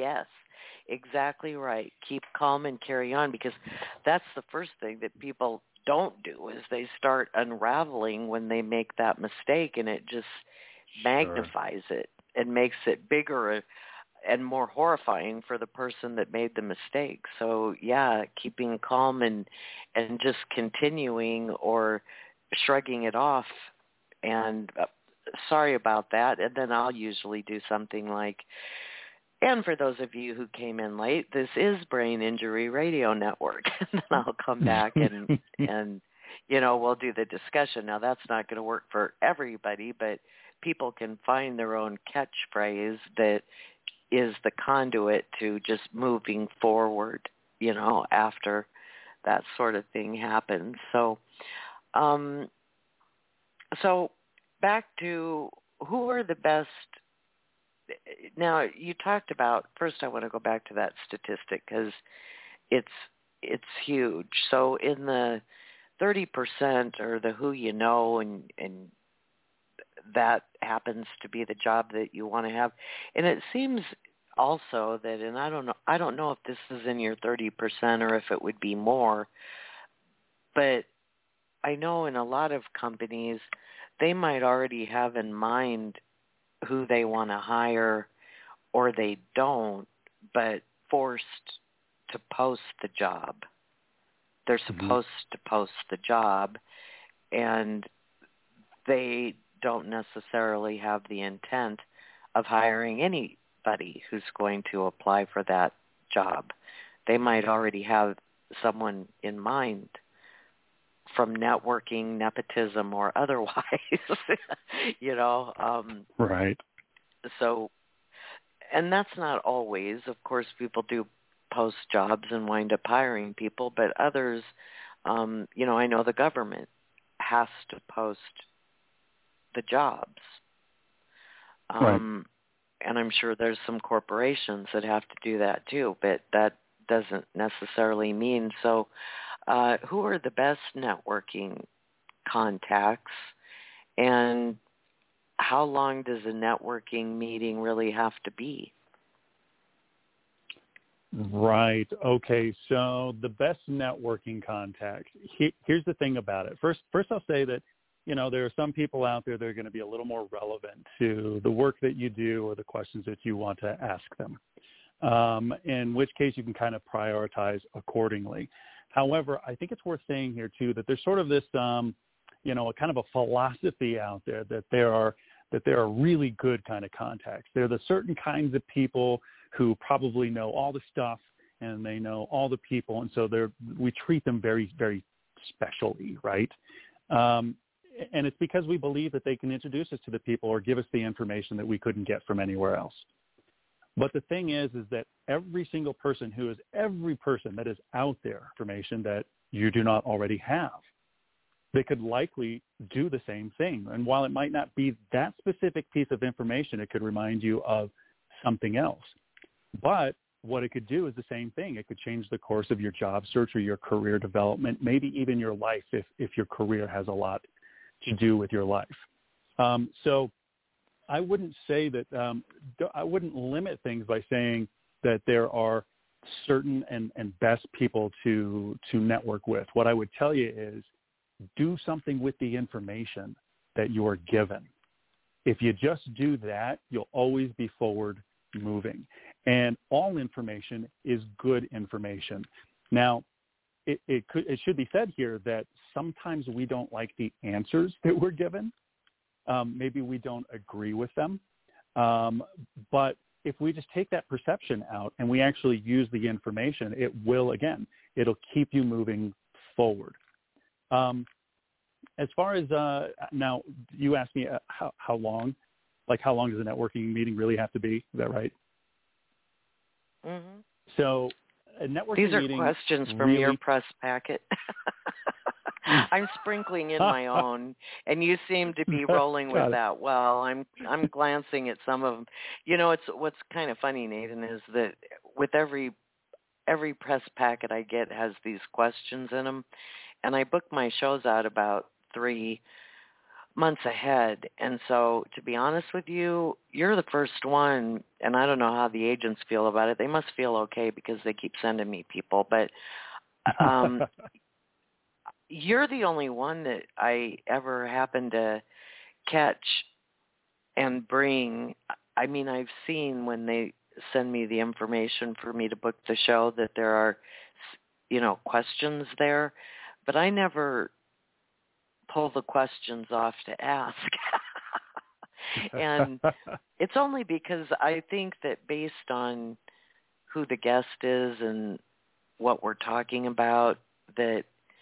Exactly right. Keep calm and carry on, because that's the first thing that people don't do is they start unraveling when they make that mistake, and it just magnifies it and makes it bigger and more horrifying for the person that made the mistake. So, keeping calm and just continuing or shrugging it off and sorry about that. And then I'll usually do something like, and for those of you who came in late, this is Brain Injury Radio Network. And then I'll come back and we'll do the discussion. Now, that's not going to work for everybody, but people can find their own catchphrase that is the conduit to just moving forward, after that sort of thing happens. So, so back to who are the best. Now, you talked about, first I want to go back to that statistic because it's it's huge. So in the 30% or the who you know, and that happens to be the job that you want to have. And it seems also that, and I don't know if this is in your 30% or if it would be more, but I know in a lot of companies, they might already have in mind who they want to hire, or they don't, but forced to post the job. They're supposed to post the job, and they don't necessarily have the intent of hiring anybody who's going to apply for that job. They might already have someone in mind from networking, nepotism, or otherwise, Right. So, and that's not always. Of course, people do post jobs and wind up hiring people, but others, I know the government has to post the jobs. Right. And I'm sure there's some corporations that have to do that too, but that doesn't necessarily mean. So who are the best networking contacts, and how long does a networking meeting really have to be? Right. Okay. So the best networking contacts. Here's the thing about it. First, I'll say that, there are some people out there that are going to be a little more relevant to the work that you do or the questions that you want to ask them, in which case you can kind of prioritize accordingly. However, I think it's worth saying here, too, that there's sort of this, a kind of a philosophy out there that there are really good kind of contacts. There are the certain kinds of people who probably know all the stuff and they know all the people, and so we treat them very, very specially, right? And it's because we believe that they can introduce us to the people or give us the information that we couldn't get from anywhere else. But the thing is that every single person that is out there, information that you do not already have, they could likely do the same thing. And while it might not be that specific piece of information, it could remind you of something else. But what it could do is the same thing. It could change the course of your job search or your career development, maybe even your life if your career has a lot to do with your life. So I wouldn't say that I wouldn't limit things by saying that there are certain and best people to network with. What I would tell you is do something with the information that you are given. If you just do that, you'll always be forward moving. And all information is good information. Now, it should be said here that sometimes we don't like the answers that we're given. Maybe we don't agree with them. But if we just take that perception out and we actually use the information, it'll keep you moving forward. As far as now, you asked me how long does a networking meeting really have to be? Is that right? Mm-hmm. So a networking These are meeting questions from your press packet. I'm sprinkling in my own, and you seem to be rolling with that. Well, I'm glancing at some of them. It's what's kind of funny, Nathan, is that with every press packet I get has these questions in them, and I book my shows out about 3 months ahead. And so, to be honest with you, you're the first one, and I don't know how the agents feel about it. They must feel okay because they keep sending me people, but you're the only one that I ever happen to catch and bring. I mean, I've seen when they send me the information for me to book the show that there are, questions there, but I never pull the questions off to ask. And it's only because I think that based on who the guest is and what we're talking about, that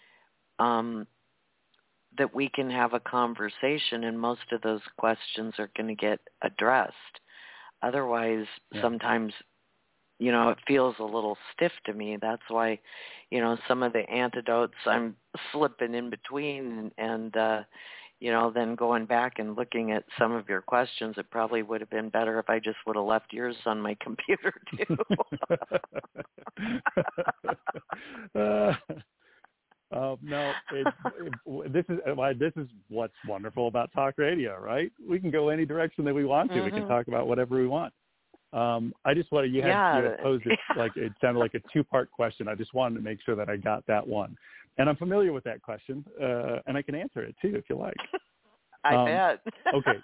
we can have a conversation, and most of those questions are going to get addressed. Otherwise, sometimes, it feels a little stiff to me. That's why, some of the antidotes I'm slipping in between and then going back and looking at some of your questions. It probably would have been better if I just would have left yours on my computer too. No, this is what's wonderful about talk radio, right? We can go any direction that we want to. We can talk about whatever we want. I just wanted you had posed it like it sounded like a two-part question. I just wanted to make sure that I got that one, and I'm familiar with that question, and I can answer it too if you like. I bet. Okay.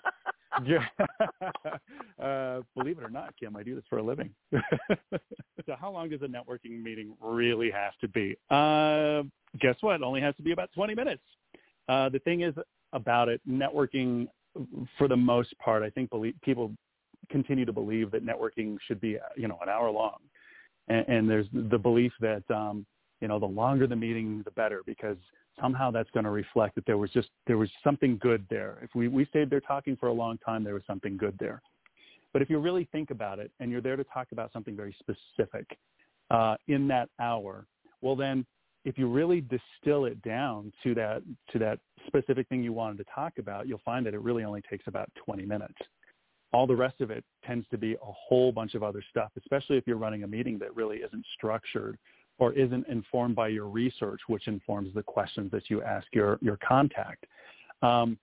Believe it or not, Kim, I do this for a living. So how long does a networking meeting really have to be? Guess what? It only has to be about 20 minutes. The thing is about it, networking, for the most part, I think people continue to believe that networking should be, an hour long. And there's the belief that, the longer the meeting, the better, because somehow that's going to reflect that there was something good there. If we stayed there talking for a long time, there was something good there. But if you really think about it and you're there to talk about something very specific in that hour, well then, if you really distill it down to that specific thing you wanted to talk about, you'll find that it really only takes about 20 minutes. All the rest of it tends to be a whole bunch of other stuff, especially if you're running a meeting that really isn't structured or isn't informed by your research, which informs the questions that you ask your contact. And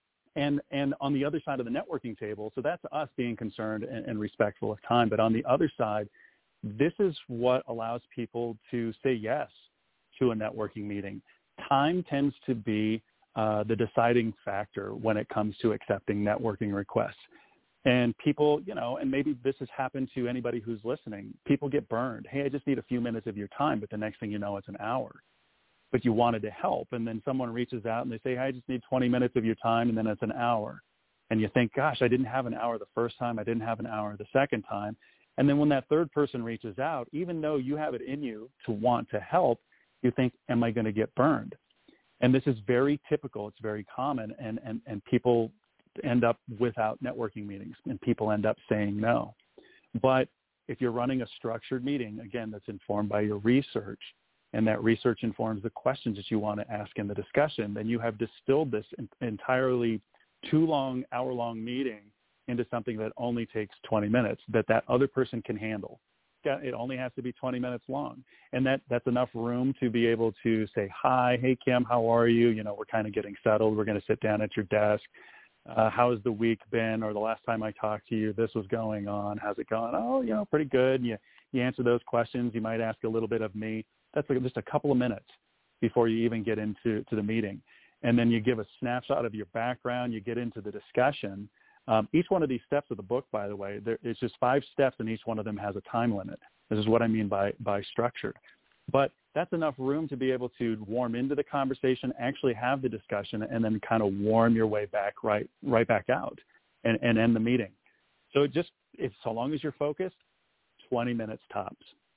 on the other side of the networking table, so that's us being concerned and respectful of time. But on the other side, this is what allows people to say yes to a networking meeting. Time tends to be the deciding factor when it comes to accepting networking requests. And people, and maybe this has happened to anybody who's listening, people get burned. Hey, I just need a few minutes of your time, but the next thing you know, it's an hour. But you wanted to help, and then someone reaches out and they say, hey, I just need 20 minutes of your time, and then it's an hour. And you think, gosh, I didn't have an hour the first time, I didn't have an hour the second time. And then when that third person reaches out, even though you have it in you to want to help, you think, am I going to get burned? And this is very typical. It's very common, and people end up without networking meetings, and people end up saying no. But if you're running a structured meeting, again, that's informed by your research, and that research informs the questions that you want to ask in the discussion, then you have distilled this entirely hour-long meeting into something that only takes 20 minutes that other person can handle. It only has to be 20 minutes long. And that's enough room to be able to say, hi, hey, Kim, how are you? We're kind of getting settled. We're going to sit down at your desk. How has the week been? Or the last time I talked to you, this was going on. How's it going? Oh, pretty good. And you answer those questions. You might ask a little bit of me. That's just a couple of minutes before you even get into the meeting. And then you give a snapshot of your background. You get into the discussion. Each one of these steps of the book, by the way, it's just 5 steps, and each one of them has a time limit. This is what I mean by structured. But that's enough room to be able to warm into the conversation, actually have the discussion, and then kind of warm your way back right back out and end the meeting. So if so long as you're focused, 20 minutes tops.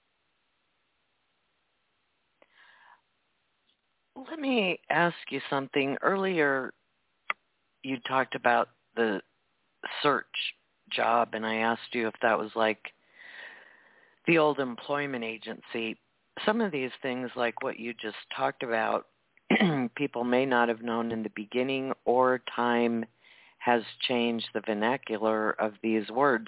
Let me ask you something. Earlier, you talked about the search job, and I asked you if that was like the old employment agency. Some of these things, like what you just talked about, people may not have known in the beginning, or time has changed the vernacular of these words.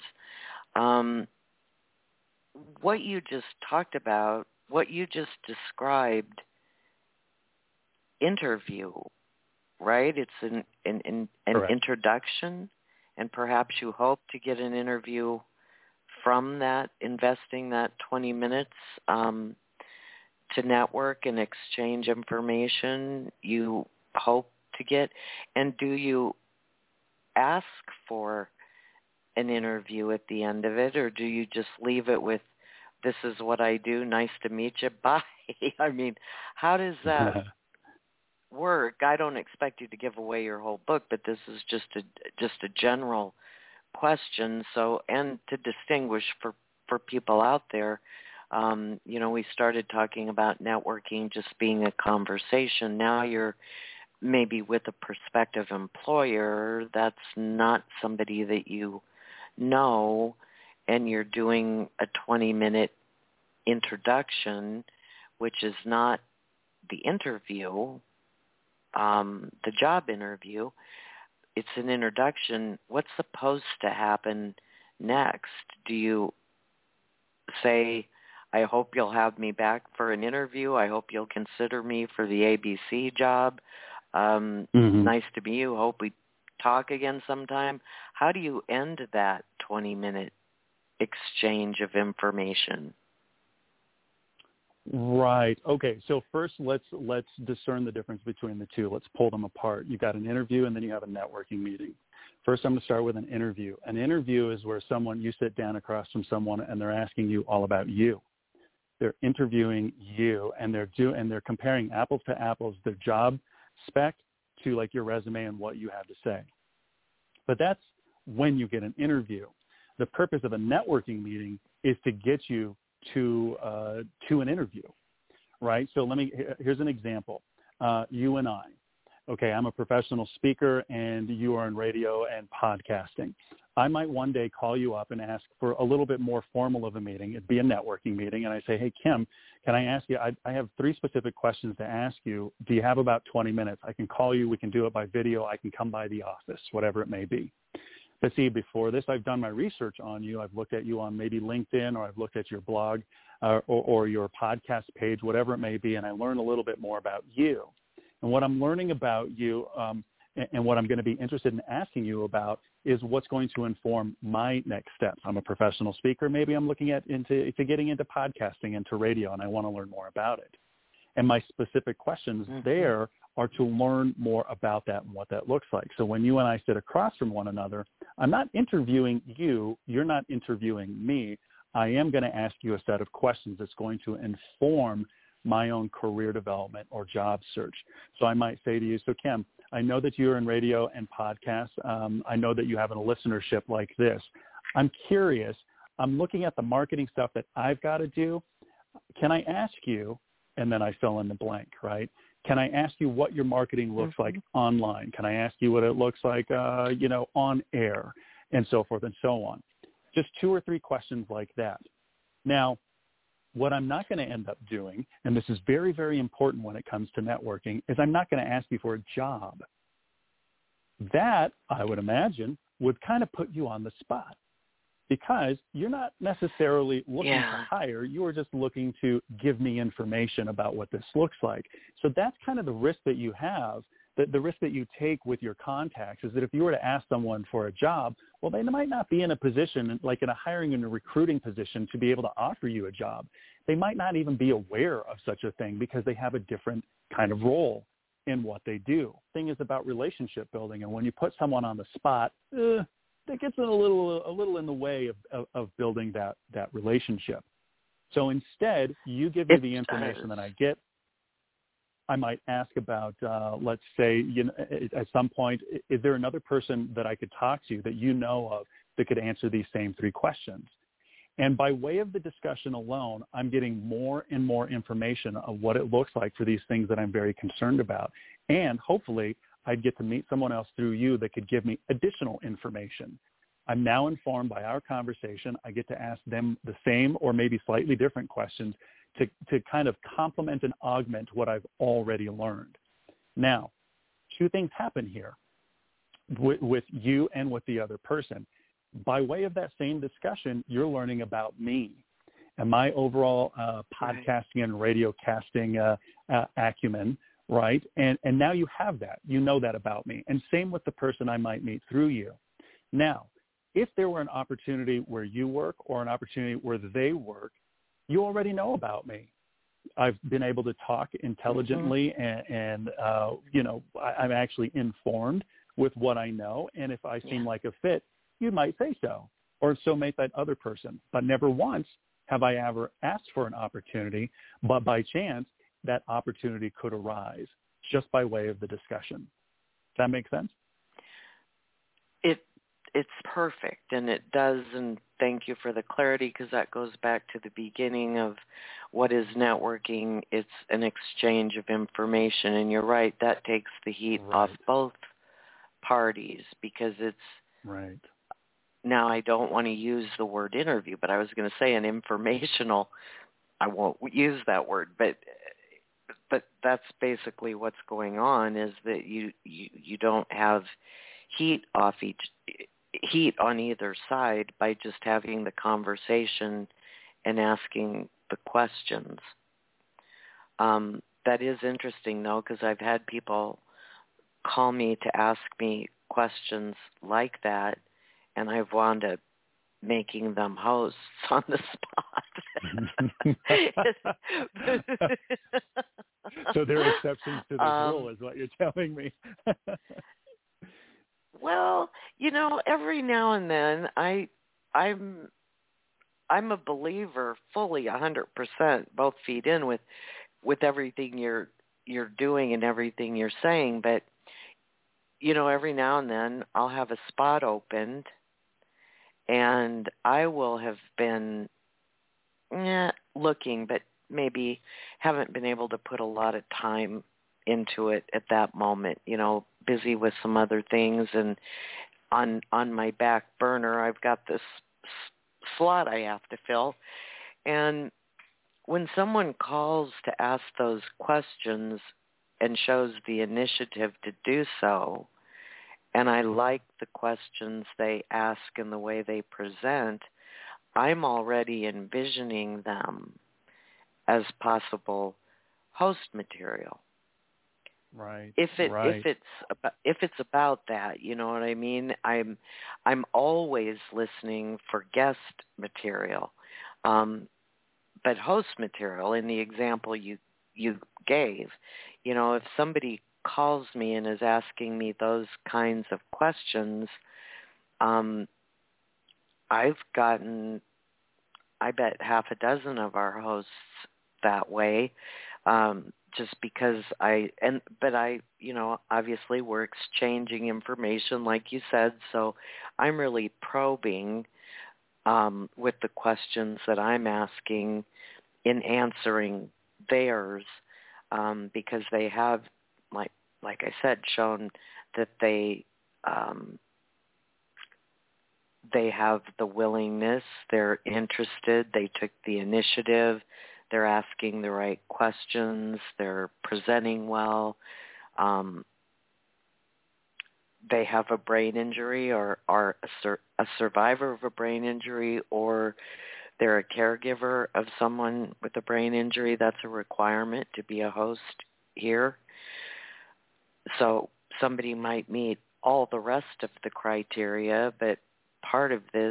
What you just talked about, what you just described, interview, right? It's an introduction, and perhaps you hope to get an interview from that, investing that 20 minutes to network and exchange information you hope to get. And do you ask for an interview at the end of it, or do you just leave it with, this is what I do, nice to meet you, bye? I mean, how does that work? I don't expect you to give away your whole book, but this is just a general question. So, and to distinguish for people out there, we started talking about networking just being a conversation. Now you're maybe with a prospective employer that's not somebody that you know, and you're doing a 20-minute introduction, which is not the interview, the job interview. It's an introduction. What's supposed to happen next? Do you say, I hope you'll have me back for an interview. I hope you'll consider me for the ABC job. Nice to meet you. Hope we talk again sometime. How do you end that 20-minute exchange of information? Right. Okay. So first, let's discern the difference between the two. Let's pull them apart. You've got an interview, and then you have a networking meeting. First, I'm going to start with an interview. An interview is where you sit down across from someone, and they're asking you all about you. They're interviewing you, and they're comparing apples to apples, their job spec to like your resume and what you have to say. But that's when you get an interview. The purpose of a networking meeting is to get you to an interview, right? So here's an example. You and I, okay, I'm a professional speaker and you are in radio and podcasting. I might one day call you up and ask for a little bit more formal of a meeting. It'd be a networking meeting. And I say, hey, Kim, can I ask you, I have 3 specific questions to ask you. Do you have about 20 minutes? I can call you. We can do it by video. I can come by the office, whatever it may be. But see, before this, I've done my research on you. I've looked at you on maybe LinkedIn, or I've looked at your blog or your podcast page, whatever it may be, and I learn a little bit more about you. And what I'm learning about you and what I'm going to be interested in asking you about is what's going to inform my next steps. I'm a professional speaker. Maybe I'm looking into getting into podcasting, into radio, and I want to learn more about it. And my specific questions there are to learn more about that and what that looks like. So when you and I sit across from one another, I'm not interviewing you. You're not interviewing me. I am going to ask you a set of questions that's going to inform my own career development or job search. So I might say to you, so Kim, I know that you're in radio and podcasts. I know that you have a listenership like this. I'm curious. I'm looking at the marketing stuff that I've got to do. Can I ask you, and then I fill in the blank, right? Can I ask you what your marketing looks like online? Can I ask you what it looks like, on air, and so forth and so on? Just 2 or 3 questions like that. Now, what I'm not going to end up doing, and this is very, very important when it comes to networking, is I'm not going to ask you for a job. That, I would imagine, would kind of put you on the spot, because you're not necessarily looking to hire. You are just looking to give me information about what this looks like. So that's kind of the risk that you have, the risk that you take with your contacts, is that if you were to ask someone for a job, well, they might not be in a position, like in a hiring and a recruiting position, to be able to offer you a job. They might not even be aware of such a thing because they have a different kind of role in what they do. The thing is about relationship building, and when you put someone on the spot, that gets a little in the way of building that relationship. So instead, you give me the information that I get. I might ask about, let's say, at some point, is there another person that I could talk to that you know of that could answer these same 3 questions? And by way of the discussion alone, I'm getting more and more information of what it looks like for these things that I'm very concerned about. And hopefully, I'd get to meet someone else through you that could give me additional information. I'm now informed by our conversation. I get to ask them the same or maybe slightly different questions to kind of complement and augment what I've already learned. Now, 2 things happen here with you and with the other person. By way of that same discussion, you're learning about me and my overall podcasting and radio casting acumen, right? And now you have that. You know that about me. And same with the person I might meet through you. Now, if there were an opportunity where you work or an opportunity where they work, you already know about me. I've been able to talk intelligently and I'm actually informed with what I know. And if I seem like a fit, you might say so, or so may that other person. But never once have I ever asked for an opportunity, but by chance, that opportunity could arise just by way of the discussion. Does that make sense? It's perfect, and it does, and thank you for the clarity, because that goes back to the beginning of what is networking. It's an exchange of information, and you're right, that takes the heat off both parties, because it's right. Now, I don't want to use the word interview, but I was going to say an informational. I won't use that word, but that's basically what's going on, is that you don't have heat on either side by just having the conversation and asking the questions. That is interesting, though, because I've had people call me to ask me questions like that, and I've wound up making them hosts on the spot. So there are exceptions to this rule, is what you're telling me. Well, every now and then I'm a believer fully 100%, both feet in with everything you're doing and everything you're saying, but every now and then I'll have a spot opened and I will have been looking, but maybe haven't been able to put a lot of time into it at that moment, busy with some other things, and on my back burner I've got this slot I have to fill. And when someone calls to ask those questions and shows the initiative to do so, and I like the questions they ask and the way they present, I'm already envisioning them as possible host material. Right. If it's about that, you know what I mean? I'm always listening for guest material, but host material. In the example you gave, if somebody calls me and is asking me those kinds of questions, I've gotten, I bet, half a dozen of our hosts that way. Just because obviously we're exchanging information, like you said, so I'm really probing with the questions that I'm asking in answering theirs, because they have, like I said, shown that they have the willingness, they're interested, they took the initiative, they're asking the right questions, they're presenting well, they have a brain injury or are a survivor of a brain injury, or they're a caregiver of someone with a brain injury. That's a requirement to be a host here. So somebody might meet all the rest of the criteria, but part of this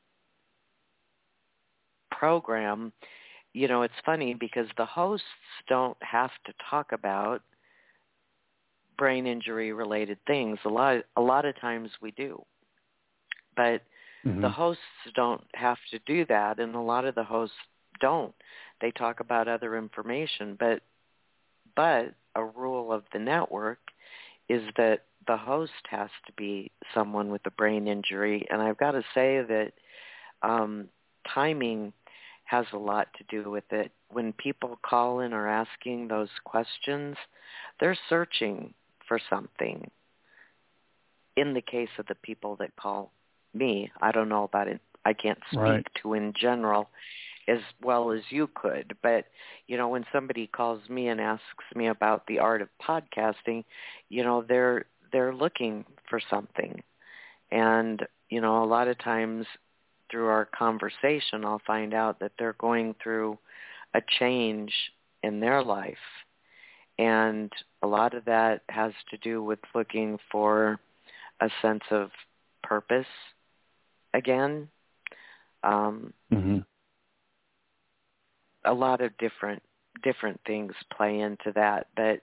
program, it's funny because the hosts don't have to talk about brain injury related things. A lot of times we do, but the hosts don't have to do that, and a lot of the hosts don't. They talk about other information, but a rule of the network is that the host has to be someone with a brain injury, and I've got to say that timing has a lot to do with it. When people call in or asking those questions, they're searching for something. In the case of the people that call me, I don't know about it. I can't speak to in general as well as you could, but when somebody calls me and asks me about the art of podcasting, they're looking for something. And a lot of times through our conversation, I'll find out that they're going through a change in their life. And a lot of that has to do with looking for a sense of purpose again. A lot of different things play into that, but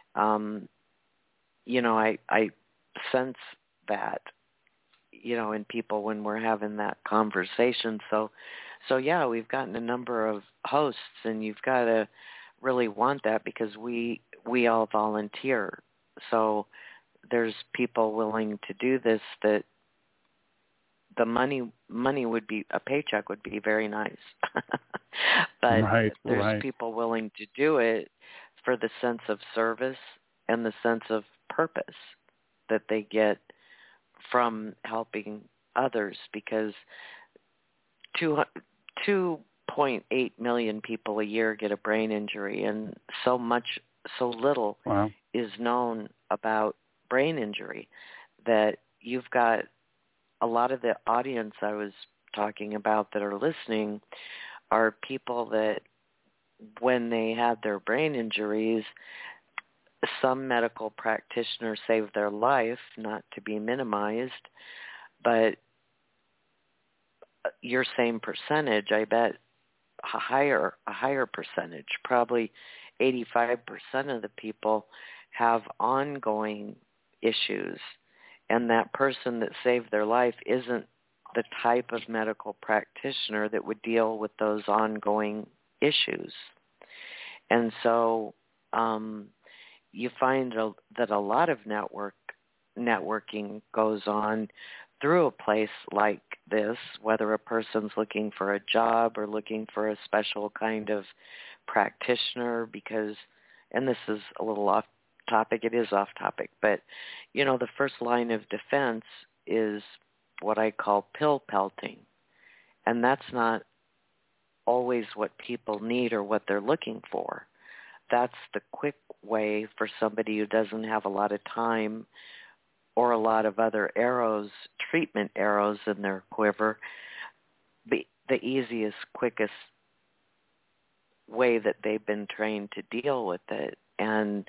I sense that in people when we're having that conversation. So yeah, we've gotten a number of hosts, and you've got to really want that because we all volunteer. So there's people willing to do this that the money would be, a paycheck would be very nice. But there's people willing to do it for the sense of service and the sense of purpose that they get from helping others, because 2.8 million people a year get a brain injury, and so little is known about brain injury that you've got a lot of the audience I was talking about that are listening are people that when they had their brain injuries, some medical practitioners saved their life, not to be minimized, but your same percentage, I bet a higher percentage, probably 85% of the people have ongoing issues, and that person that saved their life isn't the type of medical practitioner that would deal with those ongoing issues. And so you find that a lot of networking goes on through a place like this, whether a person's looking for a job or looking for a special kind of practitioner, because, and this is a little off topic, it is off topic, but, you know, the first line of defense is what I call pill pelting. And that's not always what people need or what they're looking for. That's the quick way for somebody who doesn't have a lot of time or a lot of other arrows, treatment arrows in their quiver, the easiest, quickest way that they've been trained to deal with it. And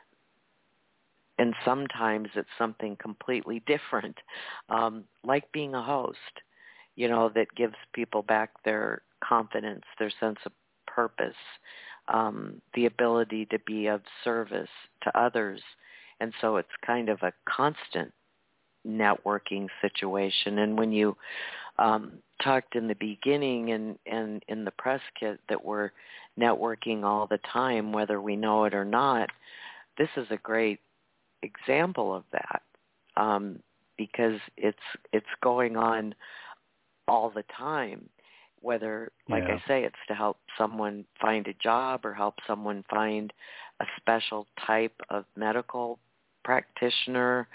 sometimes it's something completely different, like being a host, you know, that gives people back their confidence, their sense of purpose, the ability to be of service to others. And so it's kind of a constant networking situation. And when you talked in the beginning and in the press kit that we're networking all the time, whether we know it or not, this is a great example of that, because it's going on all the time, whether, like I say, it's to help someone find a job or help someone find a special type of medical practitioner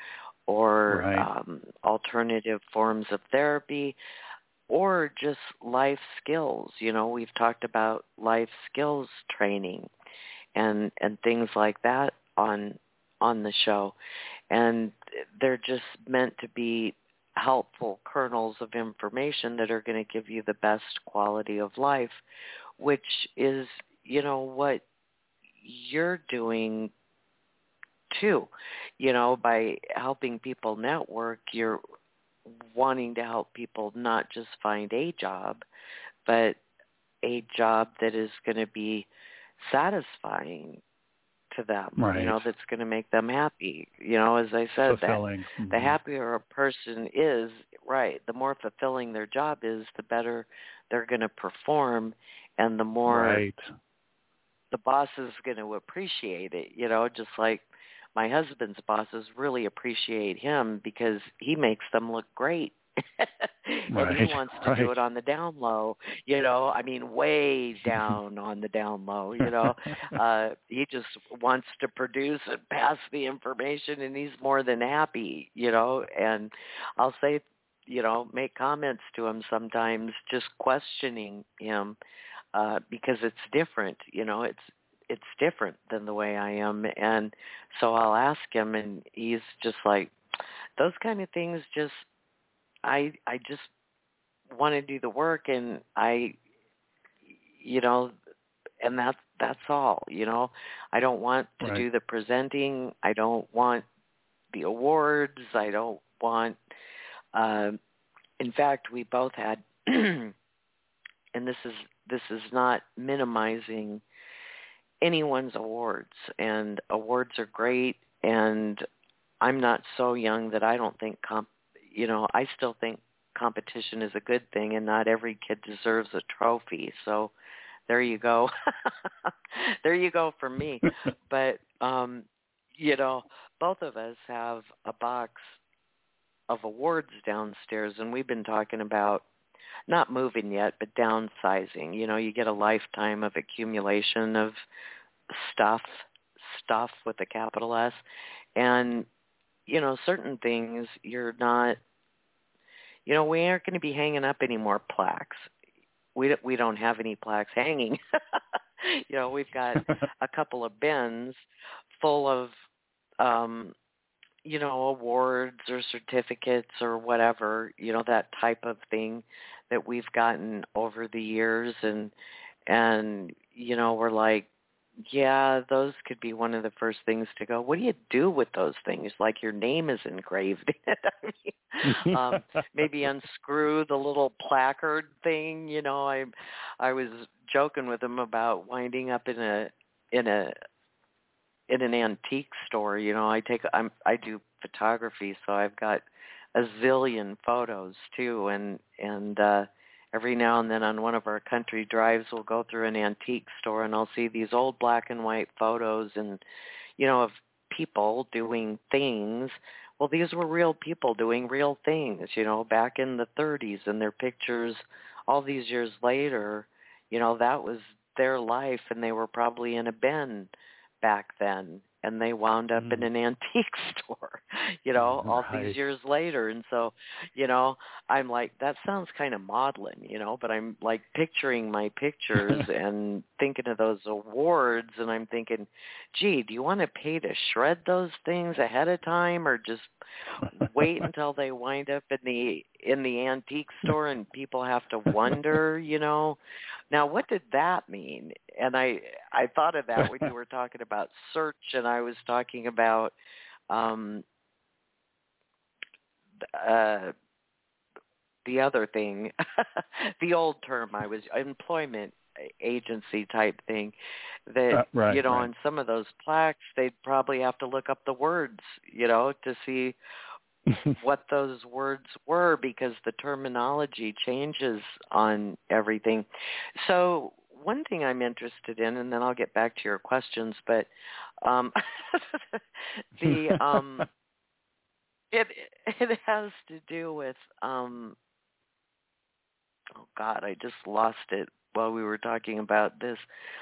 or alternative forms of therapy, or just life skills. You know, we've talked about life skills training and things like that on the show, and they're just meant to be helpful kernels of information that are going to give you the best quality of life, which is, you know, what you're doing too. You know, by helping people network, you're wanting to help people not just find a job, but a job that is going to be satisfying to them, you know, that's going to make them happy. You know, as I said, fulfilling. The happier a person is, the more fulfilling their job is, the better they're going to perform, and the more the boss is going to appreciate it, you know, just like my husband's bosses really appreciate him because he makes them look great. And he wants to do it on the down low, you know, I mean, way down on the down low, you know. He just wants to produce and pass the information, and he's more than happy, you know. And I'll say, you know, make comments to him sometimes, just questioning him, because it's different, you know, it's different than the way I am. And so I'll ask him, and he's just like, those kind of things just, I just want to do the work, and you know, and that's all, you know. I don't want to do the presenting. I don't want the awards. I don't want, in fact, we both had, and this is not minimizing anyone's awards, and awards are great, and I'm not so young that I don't think you know, I still think competition is a good thing, and not every kid deserves a trophy. So there you go. There you go for me. But, you know, both of us have a box of awards downstairs, and we've been talking about not moving yet, but downsizing. You know, you get a lifetime of accumulation of stuff with a capital S, and you know, certain things you're not, you know, we aren't going to be hanging up any more plaques. We don't have any plaques hanging. You know, we've got a couple of bins full of, you know, awards or certificates or whatever, you know, that type of thing that we've gotten over the years. And And, we're like, yeah, those could be one of the first things to go. What do you do with those things? Like your name is engraved in it. Maybe unscrew the little placard thing. I was joking with him about winding up in an antique store. I do photography, so I've got a zillion photos too, and every now and then on one of our country drives, we'll go through an antique store and I'll see these old black and white photos and, of people doing things. Well, these were real people doing real things, back in the 30s, and their pictures all these years later, that was their life, and they were probably in a bin back then, and they wound up in an antique store, all these years later. And so, I'm like, that sounds kind of maudlin, but I'm like picturing my pictures and thinking of those awards, and I'm thinking, gee, do you want to pay to shred those things ahead of time, or just wait until they wind up in the antique store and people have to wonder, Now, what did that mean? And I thought of that when you were talking about search, and I was talking about the other thing, the old term employment agency type thing, that, right. on some of those plaques, they'd probably have to look up the words, to see what those words were, because the terminology changes on everything. So one thing I'm interested in, and then I'll get back to your questions, but it has to do with oh God, I just lost it while we were talking about this.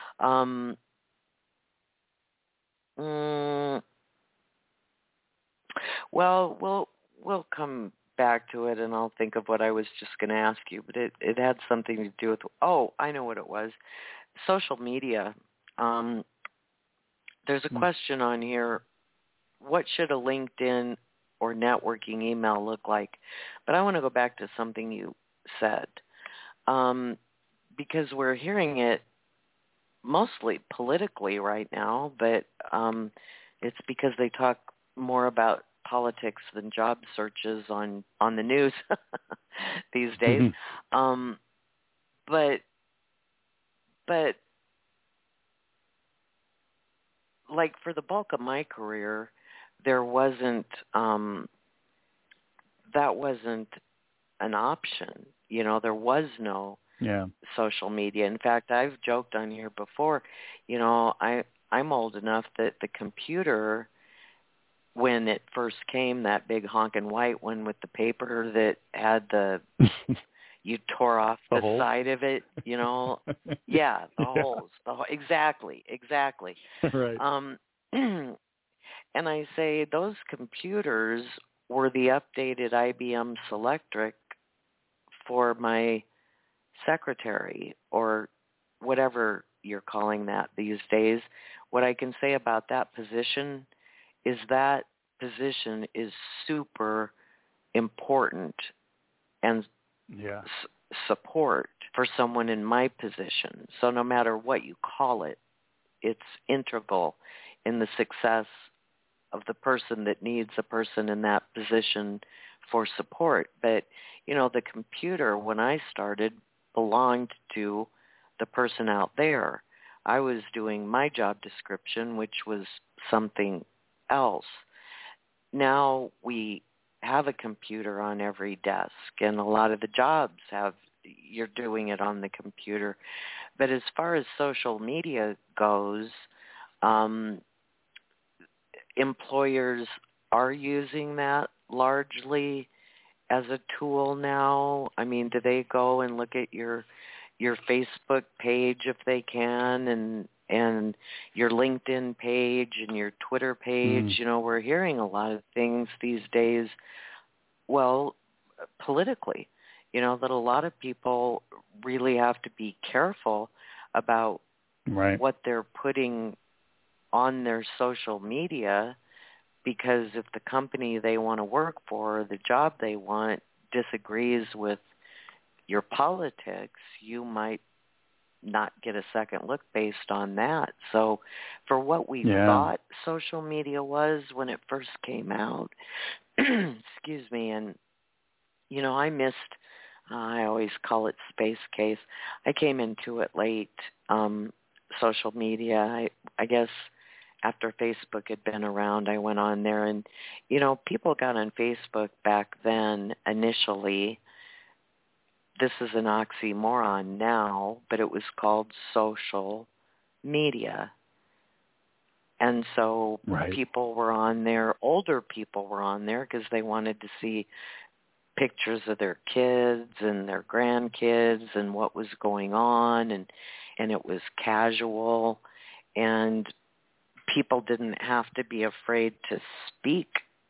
Well, we'll come back to it, and I'll think of what I was just going to ask you. But it had something to do with, I know what it was. Social media. There's a question on here. What should a LinkedIn or networking email look like? But I want to go back to something you said, because we're hearing it mostly politically right now, but it's because they talk more about politics than job searches on the news these days. But like for the bulk of my career, there wasn't that wasn't an option. There was no social media. In fact, I've joked on here before, I'm old enough that the computer, when it first came, that big honking white one with the paper that had you tore off the side of it, Yeah, the holes. Exactly. Right. And I say those computers were the updated IBM Selectric for my secretary, or whatever you're calling that these days. What I can say about that position is that position is super important and support for someone in my position. So no matter what you call it, it's integral in the success of the person that needs a person in that position for support. But, the computer, when I started, belonged to the person out there. I was doing my job description, which was something else. Now we have a computer on every desk, and a lot of the jobs you're doing it on the computer. But as far as social media goes, employers are using that largely as a tool now. I mean, do they go and look at your Facebook page if they can, and your LinkedIn page and your Twitter page? We're hearing a lot of things these days, politically, that a lot of people really have to be careful about what they're putting on their social media, because if the company they want to work for, or the job they want, disagrees with your politics, you might not get a second look based on that. So for what we Yeah. thought social media was when it first came out, excuse me, and, I missed, I always call it space case. I came into it late, social media. I guess after Facebook had been around, I went on there and, people got on Facebook back then initially. This is an oxymoron now, but it was called social media. And so Right. people were on there, older people were on there because they wanted to see pictures of their kids and their grandkids and what was going on, and it was casual, and people didn't have to be afraid to speak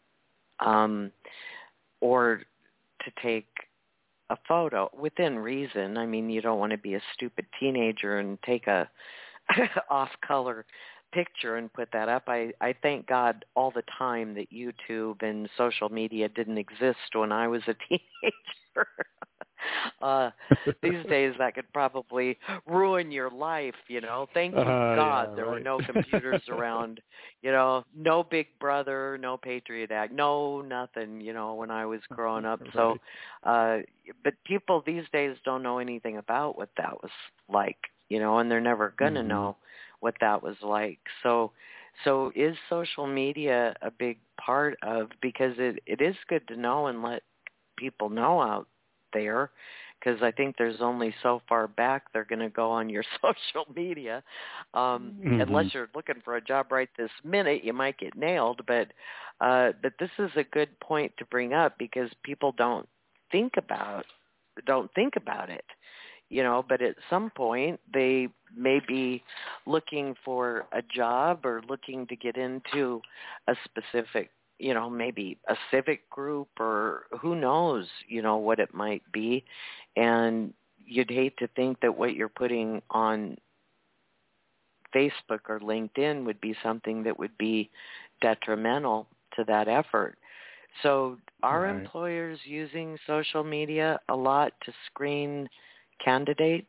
or to take a photo within reason. I mean, you don't want to be a stupid teenager and take a off-color picture and put that up. I thank God all the time that YouTube and social media didn't exist when I was a teenager. These days that could probably ruin your life, Thank you, God, there were no computers around, no Big Brother, no Patriot Act, no nothing, when I was growing up. Right. So, but people these days don't know anything about what that was like, and they're never going to know what that was like. So is social media a big part of, because it is good to know and let people know out there, because I think there's only so far back they're going to go on your social media, unless you're looking for a job right this minute. You might get nailed, but this is a good point to bring up, because people don't think about it, but at some point they may be looking for a job or looking to get into a specific, maybe a civic group, or who knows, what it might be. And you'd hate to think that what you're putting on Facebook or LinkedIn would be something that would be detrimental to that effort. So are Right. employers using social media a lot to screen candidates?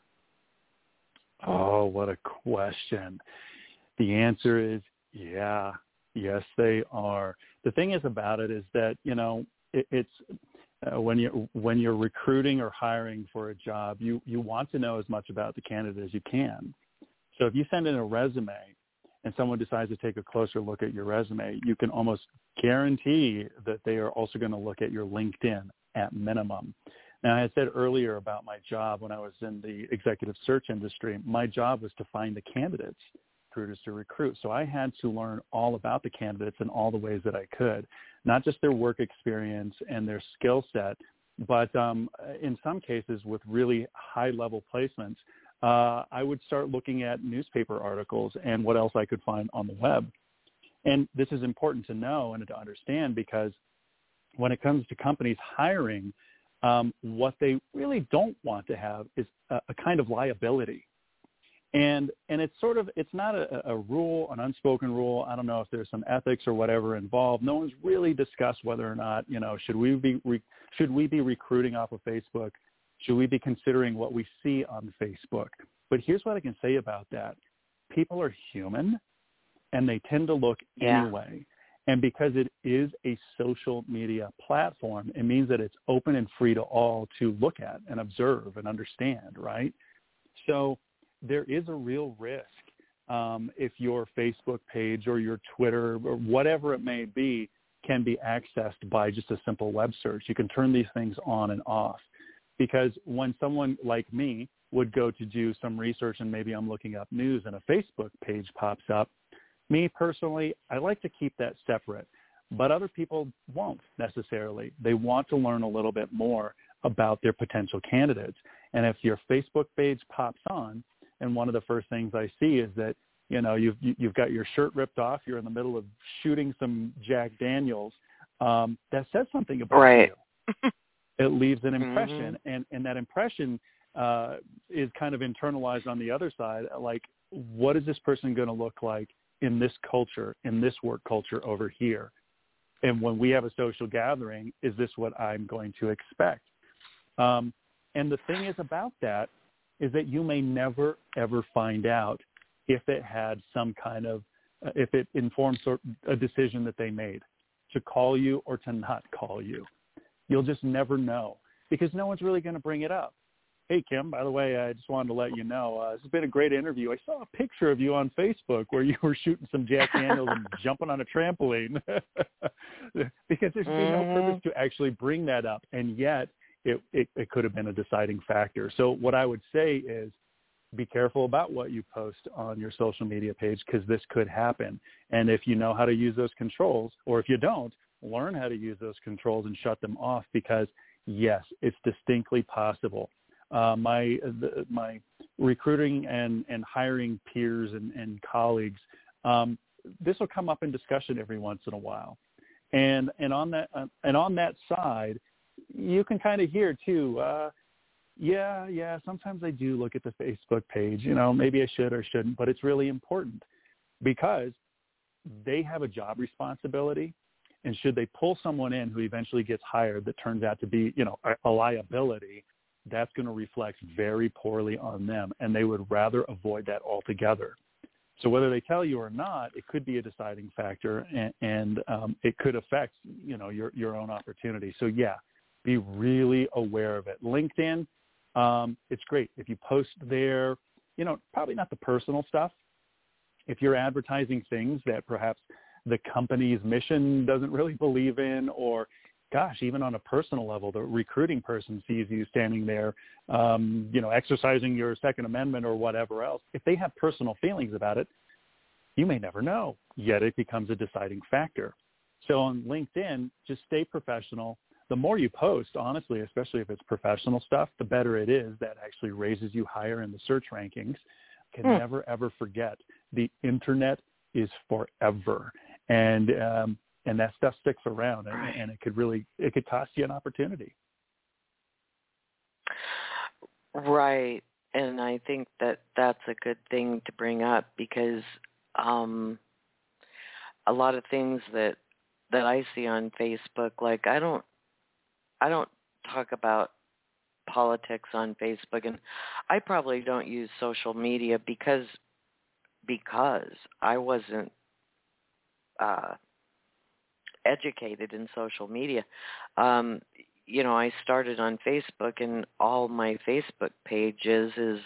Oh, what a question. The answer is yeah. Yes, they are. The thing is about it is that, it's when you're recruiting or hiring for a job, you want to know as much about the candidate as you can. So if you send in a resume and someone decides to take a closer look at your resume, you can almost guarantee that they are also going to look at your LinkedIn at minimum. Now, I had said earlier about my job when I was in the executive search industry. My job was to find the candidates, recruiters to recruit. So I had to learn all about the candidates in all the ways that I could, not just their work experience and their skill set, but in some cases with really high-level placements, I would start looking at newspaper articles and what else I could find on the web. And this is important to know and to understand, because when it comes to companies hiring, what they really don't want to have is a kind of liability. And it's not a rule, an unspoken rule. I don't know if there's some ethics or whatever involved. No one's really discussed whether or not, should we be recruiting off of Facebook? Should we be considering what we see on Facebook? But here's what I can say about that. People are human, and they tend to look anyway. And because it is a social media platform, it means that it's open and free to all to look at and observe and understand, right? So there is a real risk if your Facebook page or your Twitter or whatever it may be can be accessed by just a simple web search. You can turn these things on and off, because when someone like me would go to do some research and maybe I'm looking up news and a Facebook page pops up, me personally, I like to keep that separate, but other people won't necessarily. They want to learn a little bit more about their potential candidates. And if your Facebook page pops on, and one of the first things I see is that, you've got your shirt ripped off, you're in the middle of shooting some Jack Daniels, that says something about you. It leaves an impression, and that impression is kind of internalized on the other side. Like, what is this person going to look like in this culture, in this work culture over here? And when we have a social gathering, is this what I'm going to expect? And the thing is about that is that you may never, ever find out if it had some kind of, if it informed a decision that they made to call you or to not call you. You'll just never know because no one's really going to bring it up. Hey, Kim, by the way, I just wanted to let you know, this has been a great interview. I saw a picture of you on Facebook where you were shooting some Jack Daniels and jumping on a trampoline because there's been no purpose to actually bring that up. And yet it could have been a deciding factor. So what I would say is be careful about what you post on your social media page because this could happen. And if you know how to use those controls, or if you don't, learn how to use those controls and shut them off because, yes, it's distinctly possible. My recruiting and hiring peers and colleagues, this will come up in discussion every once in a while. And on that side, you can kind of hear too, yeah, sometimes I do look at the Facebook page, maybe I should or shouldn't, but it's really important because they have a job responsibility. And should they pull someone in who eventually gets hired that turns out to be, a liability, that's going to reflect very poorly on them. And they would rather avoid that altogether. So whether they tell you or not, it could be a deciding factor and it could affect, your own opportunity. So yeah, be really aware of it. LinkedIn, it's great. If you post there, probably not the personal stuff. If you're advertising things that perhaps the company's mission doesn't really believe in, or gosh, even on a personal level, the recruiting person sees you standing there, exercising your Second Amendment or whatever else. If they have personal feelings about it, you may never know, yet it becomes a deciding factor. So on LinkedIn, just stay professional. The more you post, honestly, especially if it's professional stuff, the better it is. That actually raises you higher in the search rankings. Can never, ever forget, the internet is forever. And that stuff sticks around, and it could cost you an opportunity. Right. And I think that that's a good thing to bring up because a lot of things that I see on Facebook, like I don't talk about politics on Facebook, and I probably don't use social media because I wasn't educated in social media. I started on Facebook, and all my Facebook pages is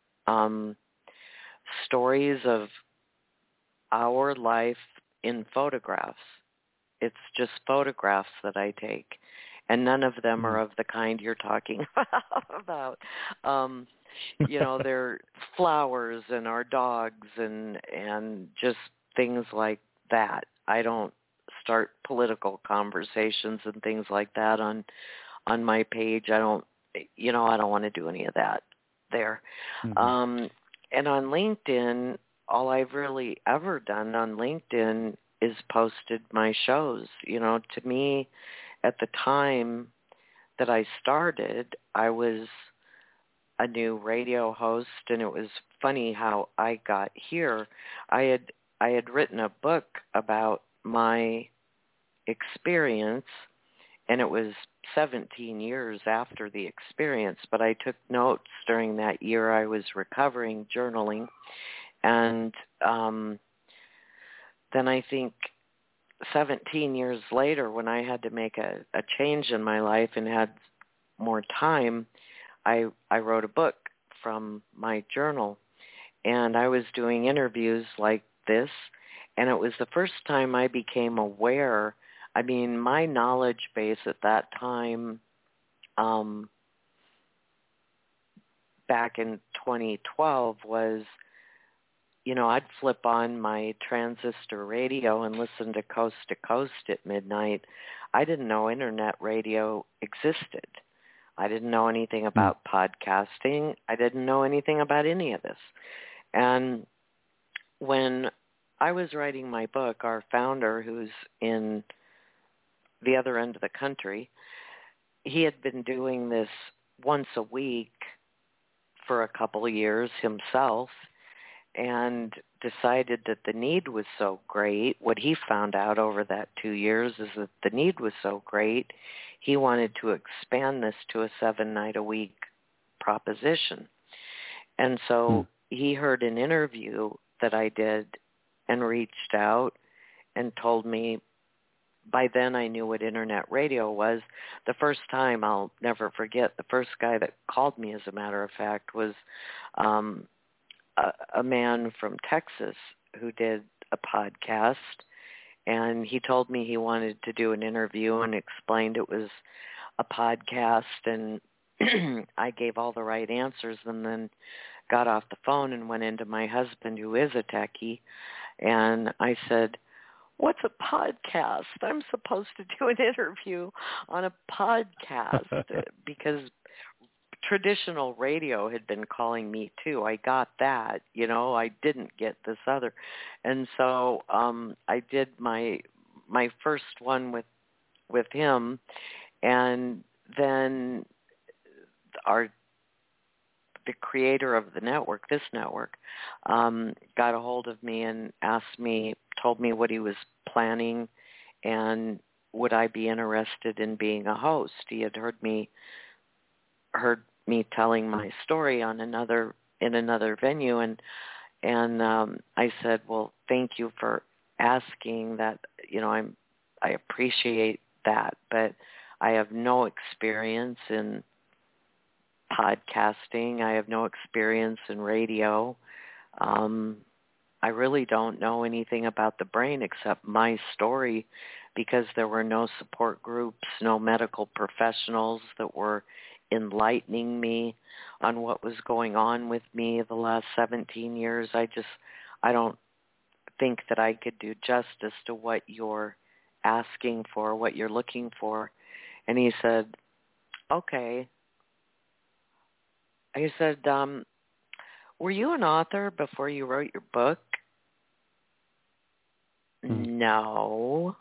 stories of our life in photographs. It's just photographs that I take, and none of them are of the kind you're talking about. They're flowers and our dogs and just things like that. I don't start political conversations and things like that on my page. I don't want to do any of that there. Mm-hmm. And on LinkedIn, all I've really ever done on LinkedIn is posted my shows. To me, at the time that I started, I was a new radio host, and it was funny how I got here. I had written a book about my experience, and it was 17 years after the experience, but I took notes during that year I was recovering, journaling, and then I think 17 years later, when I had to make a change in my life and had more time, I wrote a book from my journal, and I was doing interviews like this, and it was the first time I became aware. I mean, my knowledge base at that time, back in 2012 was, I'd flip on my transistor radio and listen to Coast at midnight. I didn't know internet radio existed. I didn't know anything about podcasting. I didn't know anything about any of this. And when I was writing my book, our founder, who's in the other end of the country, he had been doing this once a week for a couple of years himself, and decided that the need was so great. What he found out over that 2 years is that the need was so great, he wanted to expand this to a 7-night-a-week proposition. And so he heard an interview that I did and reached out and told me. By then I knew what internet radio was. The first time, I'll never forget, the first guy that called me, as a matter of fact, was a man from Texas who did a podcast. And he told me he wanted to do an interview and explained it was a podcast. And I gave all the right answers and then got off the phone and went into my husband, who is a techie. And I said, "What's a podcast? I'm supposed to do an interview on a podcast," because traditional radio had been calling me too. I got that, I didn't get this other. And so I did my first one with him, and then the creator of the network, this network, got a hold of me and told me what he was planning and would I be interested in being a host. He had heard me telling my story in another venue, and I said, "Well, thank you for asking that. I appreciate that, but I have no experience in podcasting. I have no experience in radio. I really don't know anything about the brain except my story, because there were no support groups, no medical professionals that were enlightening me on what was going on with me the last 17 years. I don't think that I could do justice to what you're asking for, what you're looking for." And he said, "Okay." I said, "Were you an author before you wrote your book?" "No."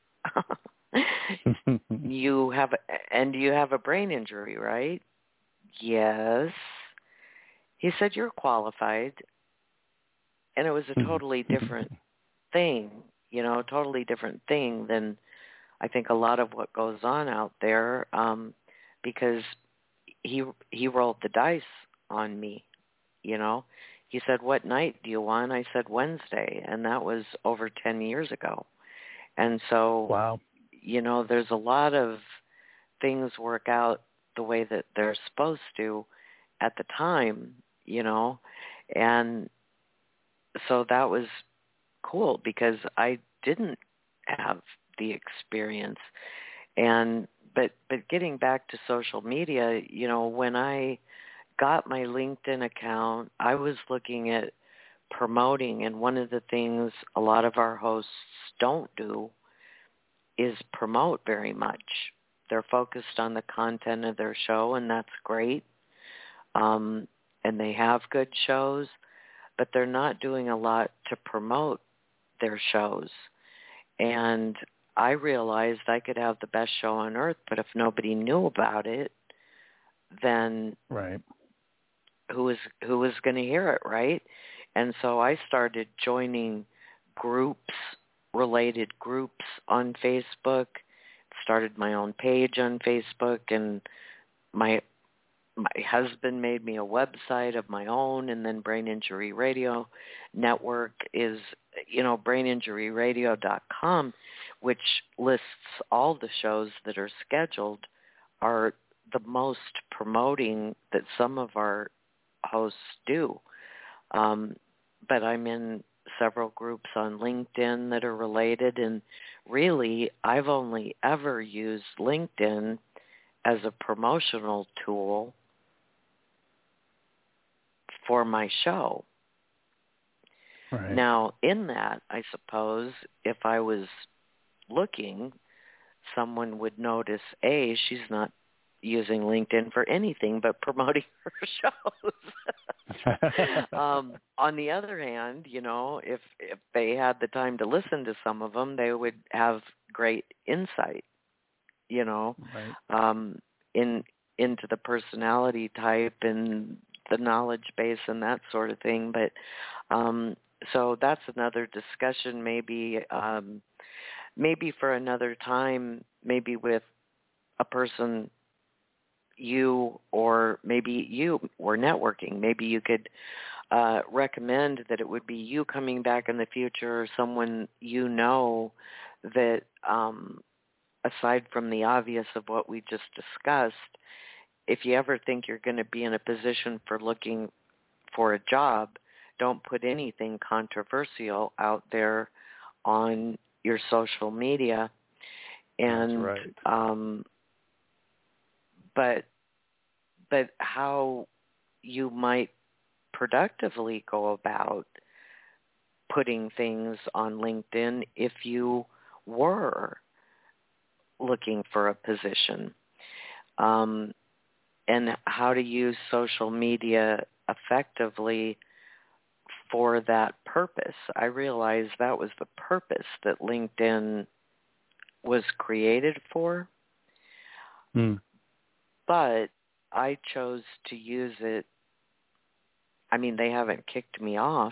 You have a brain injury, right?" "Yes." He said, "You're qualified." And it was a totally different thing, totally different thing than I think a lot of what goes on out there, because he rolled the dice on me, He said, "What night do you want?" I said, "Wednesday." And that was over 10 years ago. And so, wow. There's a lot of things work out the way that they're supposed to at the time, and so that was cool because I didn't have the experience. But getting back to social media, when I got my LinkedIn account, I was looking at promoting, and one of the things a lot of our hosts don't do is promote very much. They're focused on the content of their show, and that's great. And they have good shows, but they're not doing a lot to promote their shows. And I realized I could have the best show on earth, but if nobody knew about it, then right. who was going to hear it, right? And so I started joining related groups on Facebook, started my own page on Facebook, and my husband made me a website of my own, and then Brain Injury Radio Network is, braininjuryradio.com, which lists all the shows that are scheduled, are the most promoting that some of our hosts do. But I'm in several groups on LinkedIn that are related, and really I've only ever used LinkedIn as a promotional tool for my show. Right. Now, in that, I suppose, if I was looking, someone would notice, she's not using LinkedIn for anything but promoting her shows. On the other hand, if they had the time to listen to some of them, they would have great insight, right. into the personality type and the knowledge base and that sort of thing. But so that's another discussion, maybe for another time, maybe with a person, you, or maybe you were networking. Maybe you could recommend that it would be you coming back in the future, or someone you know that, aside from the obvious of what we just discussed, if you ever think you're going to be in a position for looking for a job, don't put anything controversial out there on your social media. And That's right. but how you might productively go about putting things on LinkedIn if you were looking for a position, and how to use social media effectively for that purpose. I realized that was the purpose that LinkedIn was created for, but I chose to use it. I mean, they haven't kicked me off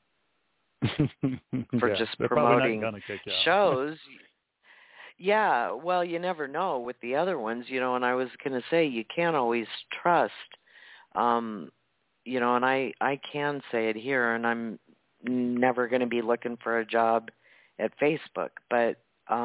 for just promoting shows. Yeah, well, you never know with the other ones, and I was going to say you can't always trust, and I can say it here, and I'm never going to be looking for a job at Facebook, but,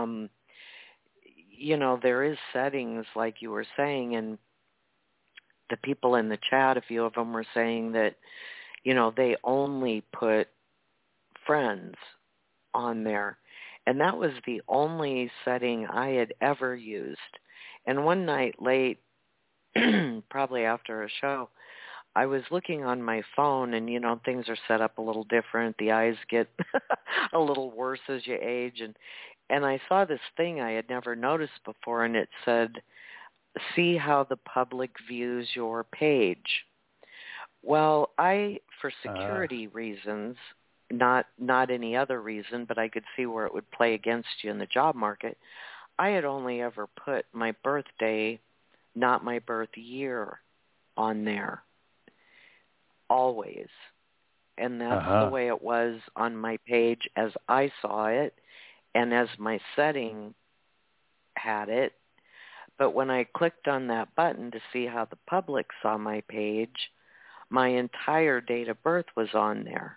there is settings like you were saying, and the people in the chat, a few of them were saying that, they only put friends on there. And that was the only setting I had ever used. And one night late, probably after a show, I was looking on my phone, and, things are set up a little different. The eyes get a little worse as you age. And I saw this thing I had never noticed before, and it said, "See how the public views your page." Well, for security reasons, not any other reason, but I could see where it would play against you in the job market, I had only ever put my birthday, not my birth year, on there. Always. And that's the way it was on my page as I saw it and as my setting had it. But when I clicked on that button to see how the public saw my page, my entire date of birth was on there.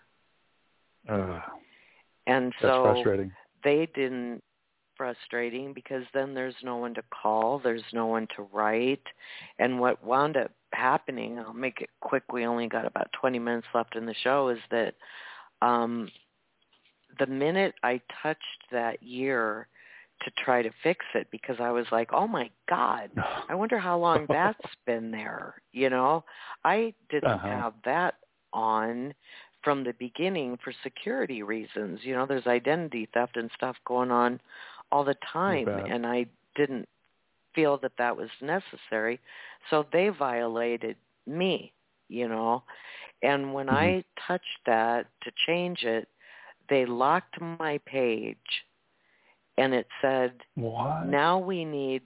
And so frustrating. they didn't, frustrating because then there's no one to call, there's no one to write. And what wound up happening, I'll make it quick, we only got about 20 minutes left in the show, is that the minute I touched that year to try to fix it, because I was like, oh my God, I wonder how long that's been there. I didn't have that on from the beginning for security reasons. There's identity theft and stuff going on all the time, and I didn't feel that that was necessary. So they violated me, and when I touched that to change it, they locked my page, and it said, "What? Now we need,"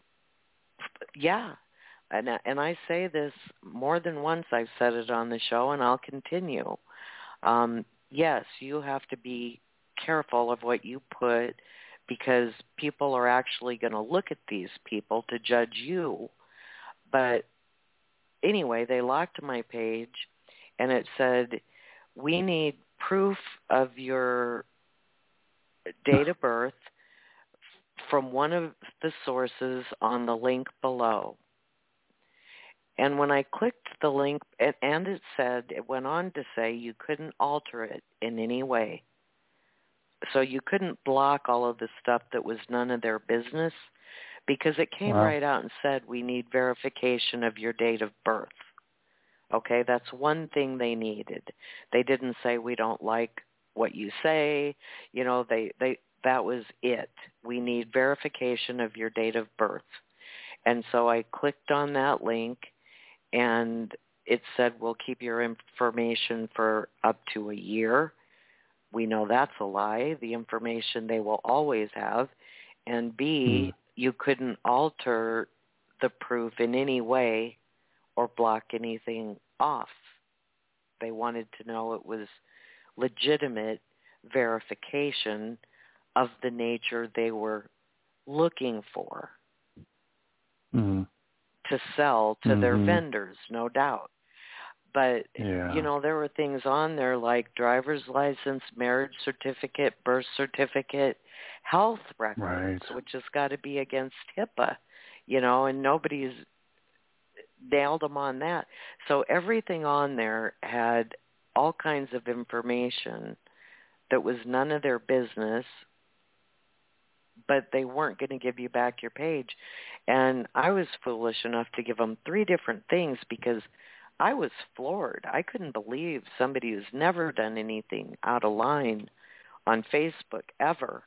and I say this more than once. I've said it on the show, and I'll continue. Yes, you have to be careful of what you put, because people are actually going to look at these people to judge you. But anyway, they locked my page, and it said, we need proof of your date of birth from one of the sources on the link below. And when I clicked the link, and it went on to say you couldn't alter it in any way. So you couldn't block all of the stuff that was none of their business, because it came right out and said, we need verification of your date of birth. Okay, that's one thing they needed. They didn't say, we don't like what you say. That was it. We need verification of your date of birth. And so I clicked on that link, and it said, we'll keep your information for up to a year. We know that's a lie. The information they will always have. And B, you couldn't alter the proof in any way or block anything off. They wanted to know it was legitimate verification of the nature they were looking for. To to sell to their vendors, no doubt. But, there were things on there like driver's license, marriage certificate, birth certificate, health records, which has got to be against HIPAA, and nobody's nailed them on that. So everything on there had all kinds of information that was none of their business, but they weren't going to give you back your page. And I was foolish enough to give them 3 different things because I was floored. I couldn't believe somebody who's never done anything out of line on Facebook ever,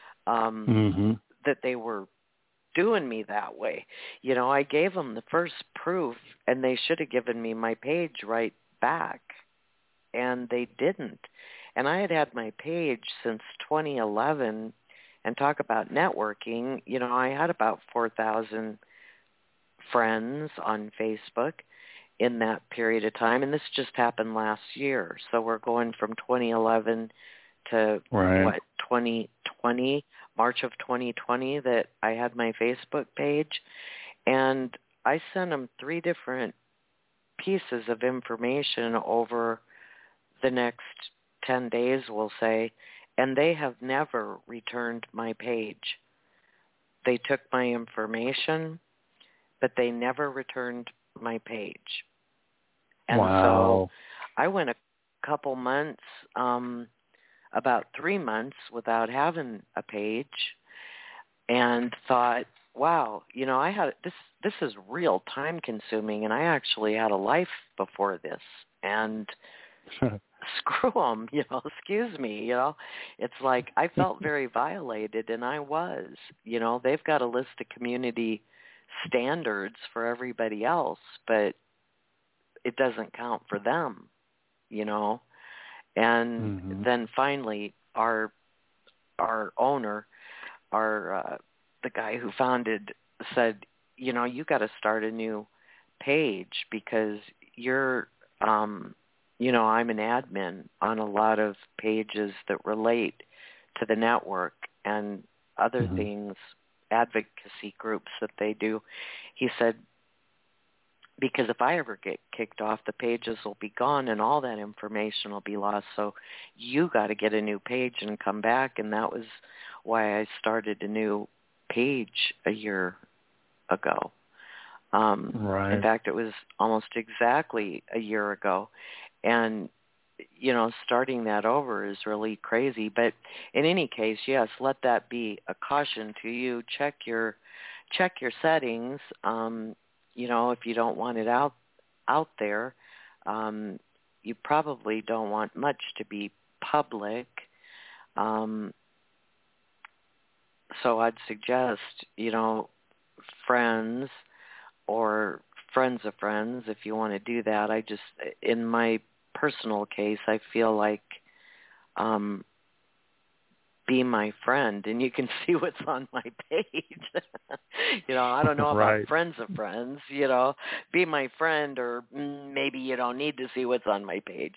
that they were doing me that way. I gave them the first proof, and they should have given me my page right back, and they didn't. And I had my page since 2011, and talk about networking. I had about 4,000 friends on Facebook in that period of time, and this just happened last year. So we're going from 2011 to 2020, March of 2020, that I had my Facebook page, and I sent them 3 different pieces of information over the next 10 days, we'll say, and they have never returned my page. They took my information, but they never returned my page. And so I went a couple months, about 3 months without having a page, and thought, wow, I had this is real time consuming, and I actually had a life before this, and screw them, excuse me, it's like I felt very violated, and I was, they've got a list of community standards for everybody else, but it doesn't count for them, and then finally our owner, the guy who founded, said, you got to start a new page because you're, I'm an admin on a lot of pages that relate to the network and other things, advocacy groups that they do. He said, because if I ever get kicked off, the pages will be gone and all that information will be lost. So you got to get a new page and come back. And that was why I started a new page a year ago. In fact, it was almost exactly a year ago. And, starting that over is really crazy. But in any case, yes, let that be a caution to you. Check your settings. If you don't want it out there, you probably don't want much to be public. So I'd suggest, friends or friends of friends, if you want to do that. In my personal case, I feel like be my friend, and you can see what's on my page. I don't know about friends of friends, be my friend, or maybe you don't need to see what's on my page,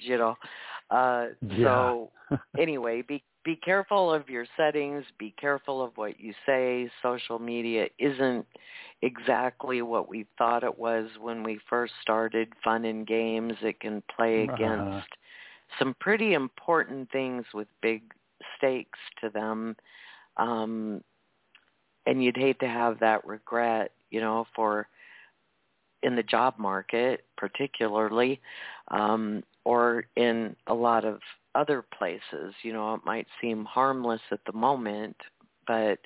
So anyway, be careful of your settings, be careful of what you say. Social media isn't exactly what we thought it was when we first started, fun and games. It can play against some pretty important things with big stakes to them, and you'd hate to have that regret, for in the job market particularly, or in a lot of other places. It might seem harmless at the moment, but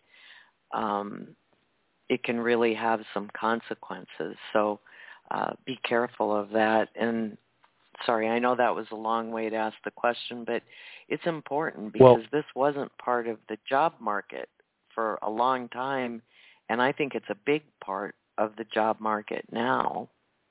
it can really have some consequences. So be careful of that. And sorry, I know that was a long way to ask the question, but it's important because this wasn't part of the job market for a long time, and I think it's a big part of the job market now.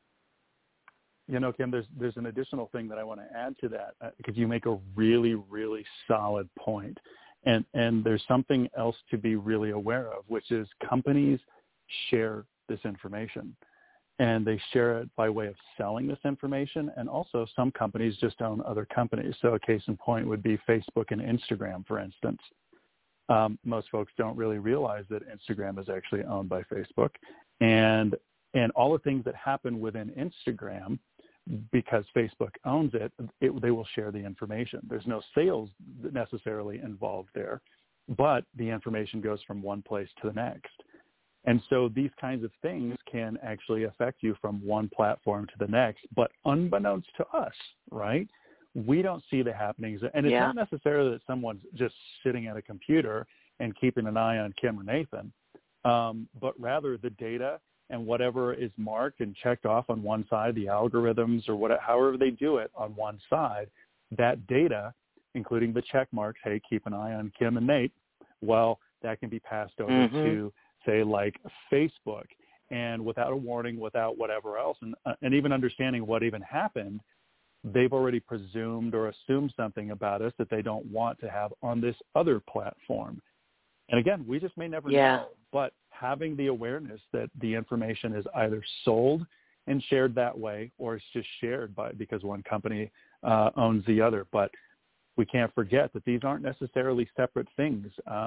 Kim, there's an additional thing that I want to add to that because you make a really, really solid point. And there's something else to be really aware of, which is companies share this information. And they share it by way of selling this information. And also some companies just own other companies. So a case in point would be Facebook and Instagram, for instance. Most folks don't really realize that Instagram is actually owned by Facebook. And And all the things that happen within Instagram, because Facebook owns it, they will share the information. There's no sales necessarily involved there, but the information goes from one place to the next. And so these kinds of things can actually affect you from one platform to the next, but unbeknownst to us, right? We don't see the happenings. And it's not necessarily that someone's just sitting at a computer and keeping an eye on Kim or Nathan, but rather the data and whatever is marked and checked off on one side, the algorithms or whatever, however they do it on one side, that data, including the check marks, hey, keep an eye on Kim and Nate, well, that can be passed over to, say, like Facebook. And without a warning, without whatever else, and even understanding what even happened, they've already presumed or assumed something about us that they don't want to have on this other platform. And again, we just may never know, but having the awareness that the information is either sold and shared that way, or it's just shared because one company owns the other. But we can't forget that these aren't necessarily separate things.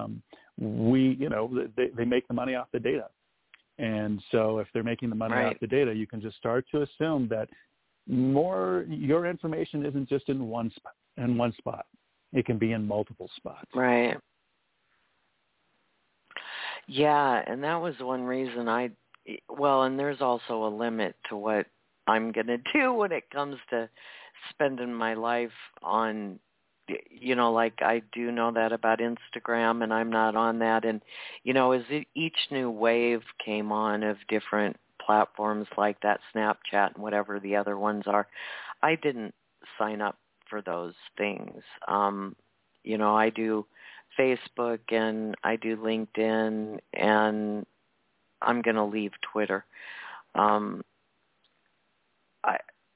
They make the money off the data. And so if they're making the money off the data, you can just start to assume that your information isn't just in one spot. It can be in multiple spots. Right. Yeah, and that was one reason and there's also a limit to what I'm going to do when it comes to spending my life on, like I do know that about Instagram, and I'm not on that. And, as each new wave came on of different platforms like that, Snapchat and whatever the other ones are, I didn't sign up for those things. I do Facebook and I do LinkedIn, and I'm going to leave Twitter. I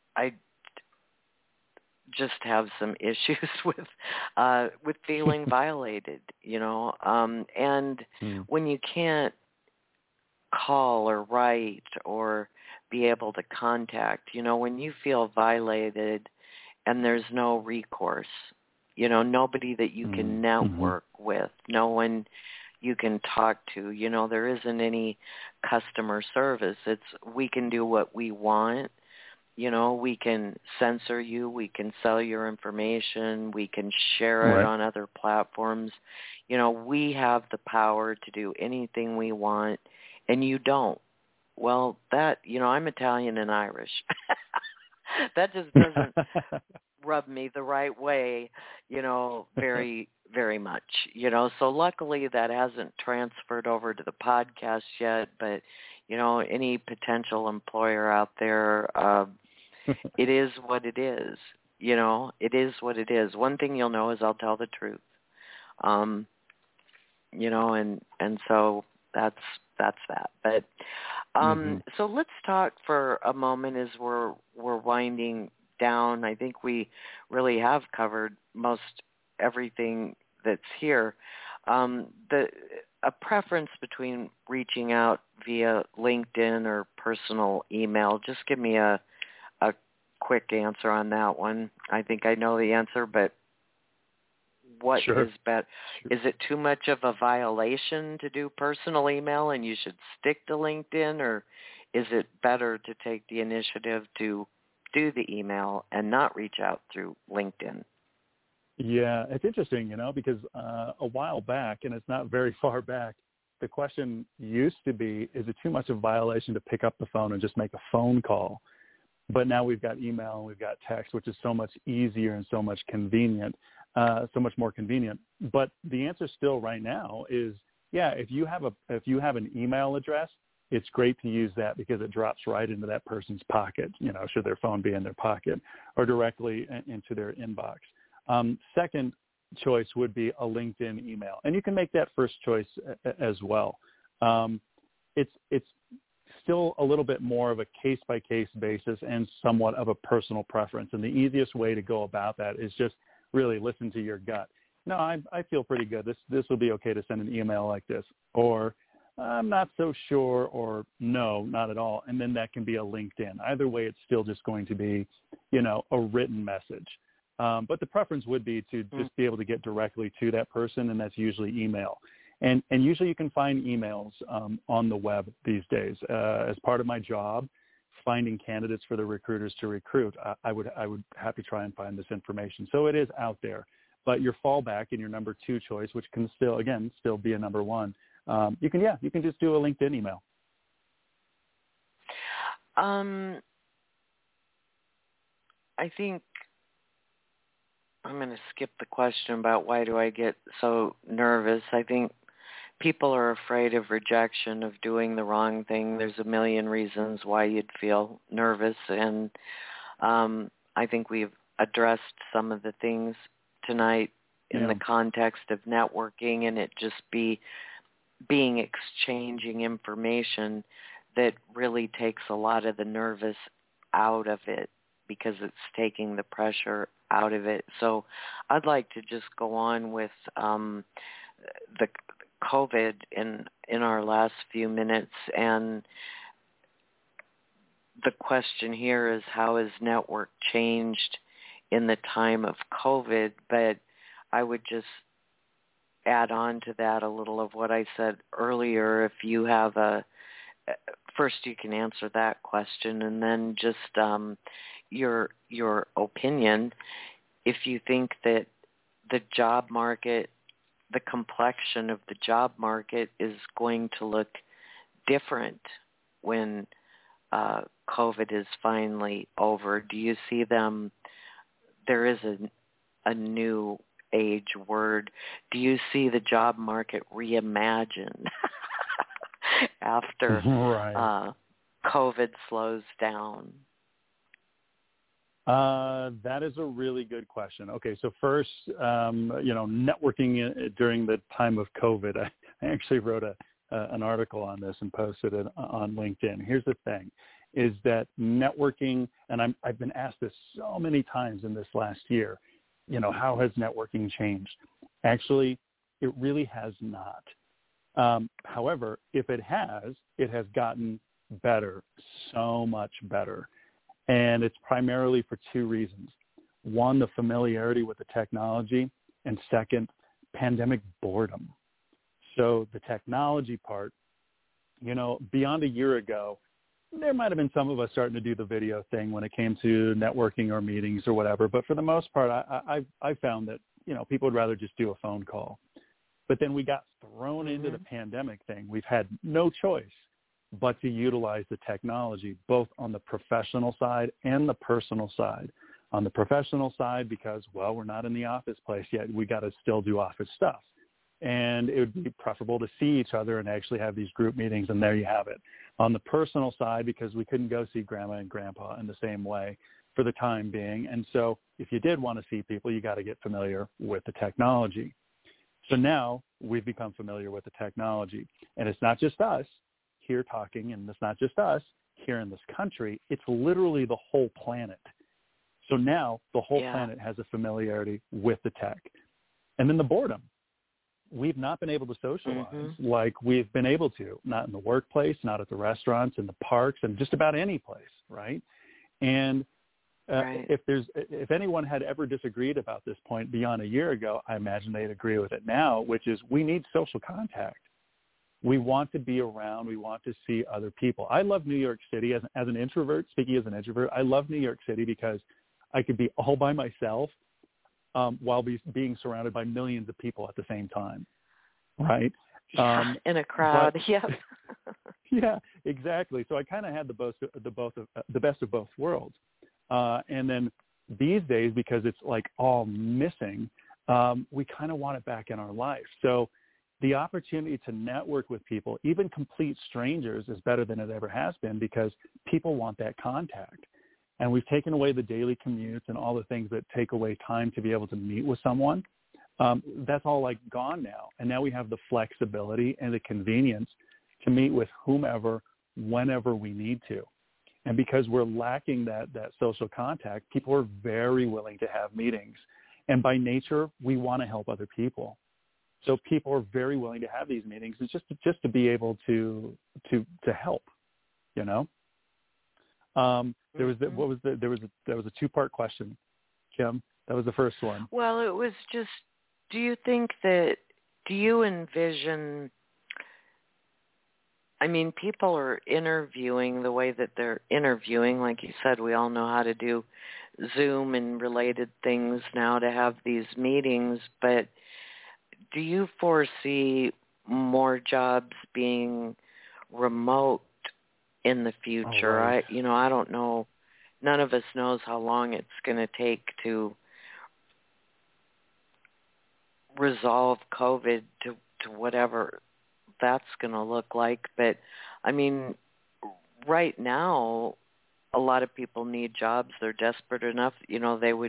just have some issues with feeling violated, and when you can't call or write or be able to contact, when you feel violated and there's no recourse, nobody that you can network with, no one you can talk to, there isn't any customer service. We can do what we want. We can censor you, we can sell your information, we can share it on other platforms. We have the power to do anything we want, and you don't. Well, that, I'm Italian and Irish. That just doesn't rub me the right way, very, very much, So luckily that hasn't transferred over to the podcast yet, but, any potential employer out there, it is what it is, it is what it is. One thing you'll know is I'll tell the truth, and so that's that. But so let's talk for a moment as we're winding down. I think we really have covered most everything that's here. A preference between reaching out via LinkedIn or personal email. Just give me a quick answer on that one. I think I know the answer, but what is better? Is it too much of a violation to do personal email and you should stick to LinkedIn, or is it better to take the initiative to do the email and not reach out through LinkedIn? Yeah, it's interesting, because a while back, and it's not very far back, the question used to be, is it too much of a violation to pick up the phone and just make a phone call? But now we've got email and we've got text, which is so much easier and so much more convenient. But the answer still right now is, if you have an email address, it's great to use that because it drops right into that person's pocket, should their phone be in their pocket, or directly into their inbox. Second choice would be a LinkedIn email, and you can make that first choice as well. It's still a little bit more of a case-by-case basis and somewhat of a personal preference, and the easiest way to go about that is just really listen to your gut. No, I feel pretty good. This will be okay to send an email like this, or I'm not so sure, or no, not at all. And then that can be a LinkedIn. Either way, it's still just going to be, a written message. But the preference would be to just be able to get directly to that person, and that's usually email. And usually you can find emails on the web these days. As part of my job, finding candidates for the recruiters to recruit, I would have to try and find this information. So it is out there. But your fallback and your number 2 choice, which can still be a number 1, you can just do a LinkedIn email. I think I'm going to skip the question about why do I get so nervous. I think people are afraid of rejection, of doing the wrong thing. There's a million reasons why you'd feel nervous, and I think we've addressed some of the things tonight in the context of networking, and it just being exchanging information that really takes a lot of the nervous out of it, because it's taking the pressure out of it. So I'd like to just go on with the COVID in our last few minutes. And the question here is, how has network changed in the time of COVID? But I would just add on to that a little of what I said earlier. If you have first you can answer that question, and then just your opinion, if you think that the job market, the complexion of the job market is going to look different when COVID is finally over. Do you see there is a new age word, do you see the job market reimagined after COVID slows down? That is a really good question. Okay, so first, networking during the time of COVID, I actually wrote an article on this and posted it on LinkedIn. Here's the thing, is that networking, and I've been asked this so many times in this last year, how has networking changed? Actually, it really has not. However, if it has gotten better, so much better. And it's primarily for 2 reasons. One, the familiarity with the technology, and second, pandemic boredom. So the technology part, beyond a year ago, there might have been some of us starting to do the video thing when it came to networking or meetings or whatever. But for the most part, I found that, people would rather just do a phone call. But then we got thrown into the pandemic thing. We've had no choice but to utilize the technology, both on the professional side and the personal side. On the professional side, because, we're not in the office place yet. We got to still do office stuff. And it would be preferable to see each other and actually have these group meetings, and there you have it. On the personal side, because we couldn't go see grandma and grandpa in the same way for the time being. And so if you did want to see people, you got to get familiar with the technology. So now we've become familiar with the technology. And it's not just us here talking, and it's not just us here in this country. It's literally the whole planet. So now the whole planet has a familiarity with the tech. And then the boredom. We've not been able to socialize like we've been able to, not in the workplace, not at the restaurants, in the parks, and just about any place, right? And if anyone had ever disagreed about this point beyond a year ago, I imagine they'd agree with it now, which is we need social contact. We want to be around. We want to see other people. I love New York City as an introvert. Speaking as an introvert, I love New York City because I could be all by myself while being surrounded by millions of people at the same time, right? In a crowd, yeah, exactly. So I kind of had the best of both worlds. And then these days, because it's like all missing, we kind of want it back in our life. So the opportunity to network with people, even complete strangers, is better than it ever has been because people want that contact. And we've taken away the daily commutes and all the things that take away time to be able to meet with someone. That's all like gone now. And now we have the flexibility and the convenience to meet with whomever, whenever we need to. And because we're lacking that social contact, people are very willing to have meetings. And by nature, we want to help other people. So people are very willing to have these meetings. It's just to be able to help, There was a 2-part question, Kim. That was the first one. Well, it was just, do you think that do you envision, I mean, people are interviewing the way that they're interviewing. Like you said, we all know how to do Zoom and related things now to have these meetings, but do you foresee more jobs being remote in the future? Right. I don't know. None of us knows how long it's going to take to resolve COVID to whatever that's going to look like. But, I mean, right now, a lot of people need jobs. They're desperate enough. They would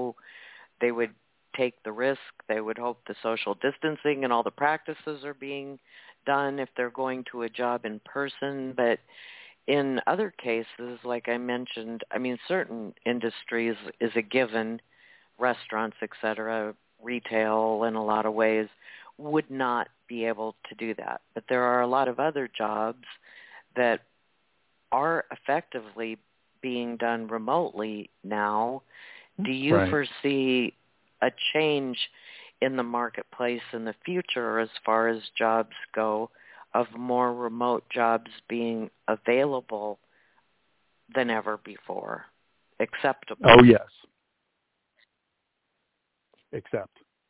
take the risk. They would hope the social distancing and all the practices are being done if they're going to a job in person. But in other cases, like I mentioned, I mean, certain industries is a given, restaurants, et cetera, retail in a lot of ways would not be able to do that. But there are a lot of other jobs that are effectively being done remotely now. Do you Right. foresee a change in the marketplace in the future as far as jobs go, of more remote jobs being available than ever before? Acceptable. Oh, yes. Accept.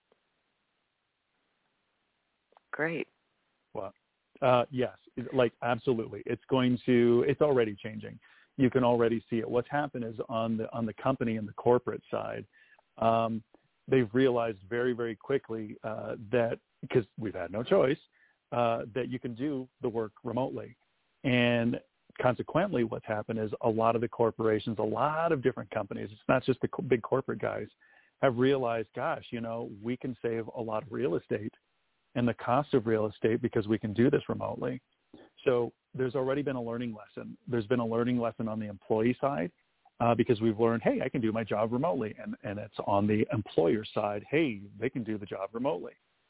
Great. Well, yes, like absolutely. It's already changing. You can already see it. What's happened is on the company and the corporate side, they've realized very, very quickly that, because we've had no choice, that you can do the work remotely. And consequently, what's happened is a lot of the corporations, a lot of different companies, it's not just the big corporate guys, have realized, gosh, we can save a lot of real estate and the cost of real estate because we can do this remotely. So there's already been a learning lesson. There's been a learning lesson on the employee side because we've learned, hey, I can do my job remotely. And it's on the employer side, hey, they can do the job remotely.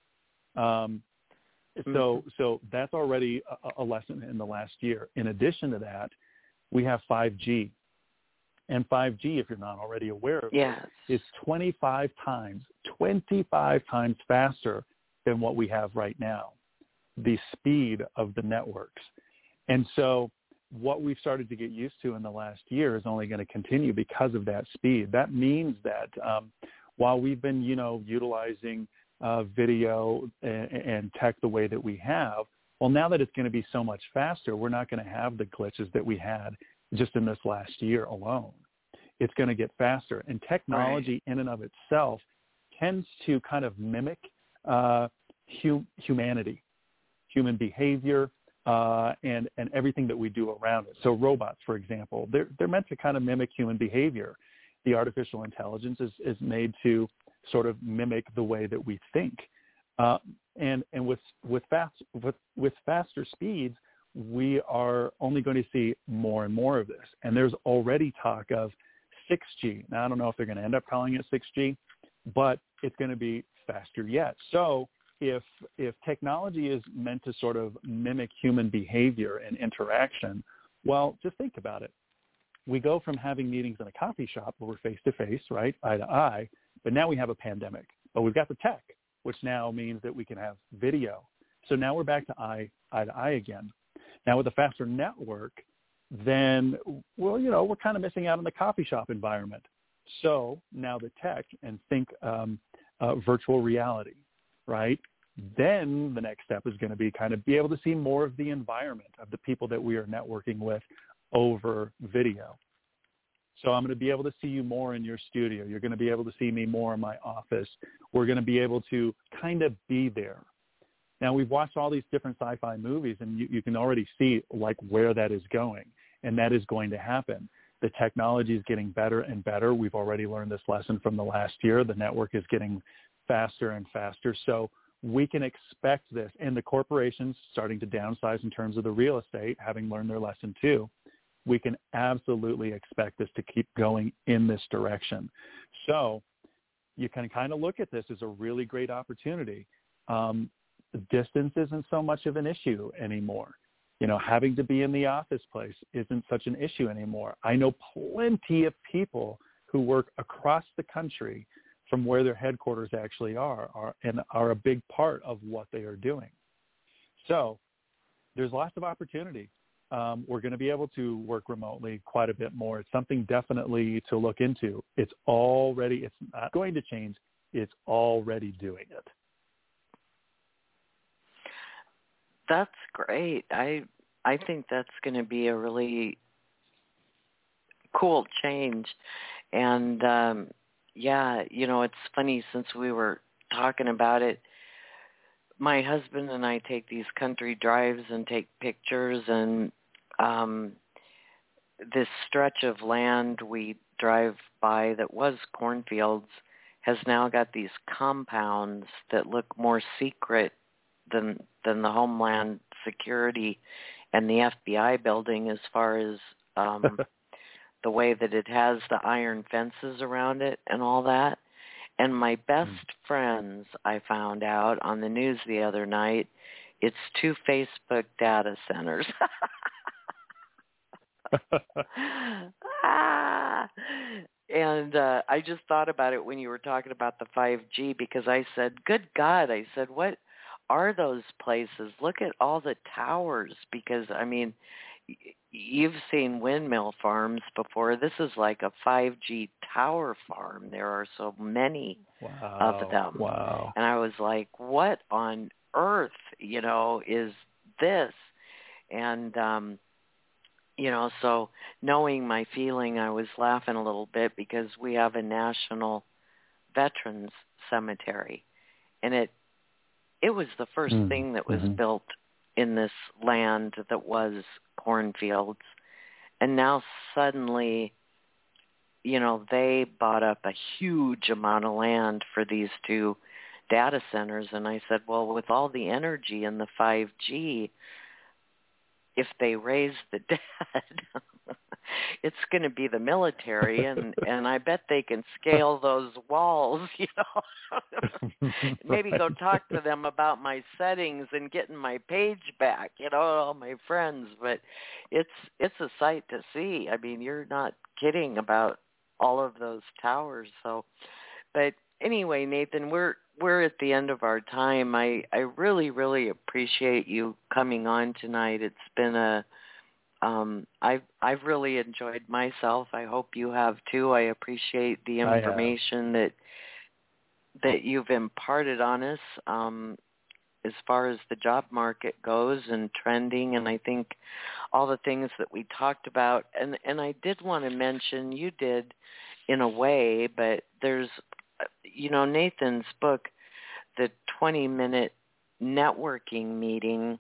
So that's already a lesson in the last year. In addition to that, we have 5G. And 5G, if you're not already aware of it, is 25 times faster than what we have right now, the speed of the networks. And so what we've started to get used to in the last year is only going to continue because of that speed. That means that while we've been, utilizing video and tech the way that we have, well, now that it's going to be so much faster, we're not going to have the glitches that we had just in this last year alone. It's going to get faster. And technology in and of itself tends to kind of mimic humanity, human behavior, and everything that we do around it. So robots, for example, they're meant to kind of mimic human behavior. The artificial intelligence is made to sort of mimic the way that we think. And with faster speeds, we are only going to see more and more of this. And there's already talk of 6G. Now, I don't know if they're going to end up calling it 6G, but it's going to be faster yet. So if technology is meant to sort of mimic human behavior and interaction, well, just think about it. We go from having meetings in a coffee shop where we're face-to-face, right, eye to eye, but now we have a pandemic. But we've got the tech, which now means that we can have video. So now we're back to eye to eye again. Now with a faster network, then, well, we're kind of missing out on the coffee shop environment. So now the tech, and think virtual reality, right? Then the next step is going to be kind of be able to see more of the environment of the people that we are networking with over video. So I'm going to be able to see you more in your studio. You're going to be able to see me more in my office. We're going to be able to kind of be there. Now, we've watched all these different sci-fi movies, and you can already see like where that is going, and that is going to happen. The technology is getting better and better. We've already learned this lesson from the last year. The network is getting faster and faster. So we can expect this. And the corporations starting to downsize in terms of the real estate, having learned their lesson too, we can absolutely expect this to keep going in this direction. So you can kind of look at this as a really great opportunity. The distance isn't so much of an issue anymore. Having to be in the office place isn't such an issue anymore. I know plenty of people who work across the country from where their headquarters actually are a big part of what they are doing. So there's lots of opportunity. We're going to be able to work remotely quite a bit more. It's something definitely to look into. It's not going to change. It's already doing it. That's great. I think that's going to be a really cool change. And it's funny, since we were talking about it, my husband and I take these country drives and take pictures, and this stretch of land we drive by that was cornfields has now got these compounds that look more secret than the Homeland Security and the FBI building, as far as the way that it has the iron fences around it and all that. And my best friends, I found out on the news the other night, it's 2 Facebook data centers. And I just thought about it when you were talking about the 5G, because I said, good God, I said, what are those places? Look at all the towers, because, I mean, you've seen windmill farms before. This is like a 5G tower farm. There are so many of them. Wow. And I was like, what on earth, is this? And, so knowing my feeling, I was laughing a little bit, because we have a national veterans cemetery. And it was the first thing that was built in this land that was cornfields. And now suddenly, they bought up a huge amount of land for these 2 data centers. And I said, well, with all the energy in the 5G, if they raise the dead, it's going to be the military, and I bet they can scale those walls, Maybe go talk to them about my settings and getting my page back, all my friends. But it's a sight to see. I mean, you're not kidding about all of those towers. So, but anyway, Nathan, we're at the end of our time. I really, really appreciate you coming on tonight. It's been I've really enjoyed myself. I hope you have too. I appreciate the information that you've imparted on us as far as the job market goes and trending, and I think all the things that we talked about. And I did want to mention, you did in a way, but there's Nathan's book, The 20-Minute Networking Meeting.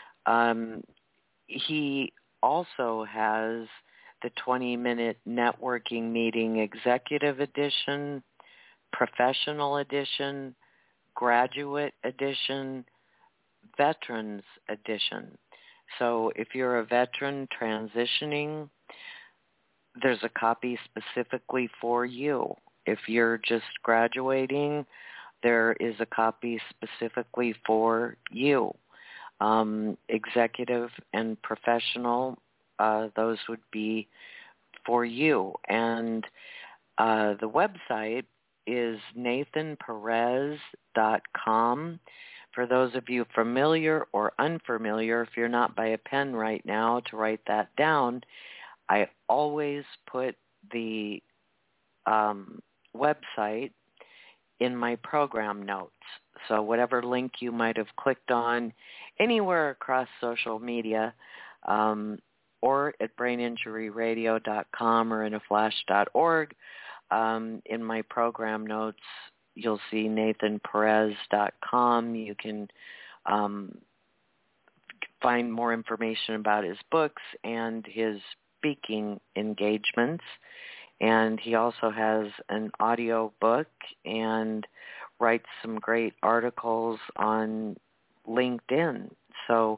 He also has the 20-Minute Networking Meeting Executive Edition, Professional Edition, Graduate Edition, Veterans Edition. So if you're a veteran transitioning, there's a copy specifically for you. If you're just graduating, there is a copy specifically for you. Executive and professional, those would be for you. And the website is nathanperez.com. For those of you familiar or unfamiliar, if you're not by a pen right now to write that down, I always put the website in my program notes. So whatever link you might have clicked on anywhere across social media, or at braininjuryradio.com or inaflash.org, in my program notes, you'll see nathanperez.com. You can find more information about his books and his speaking engagements. And he also has an audio book and writes some great articles on LinkedIn. So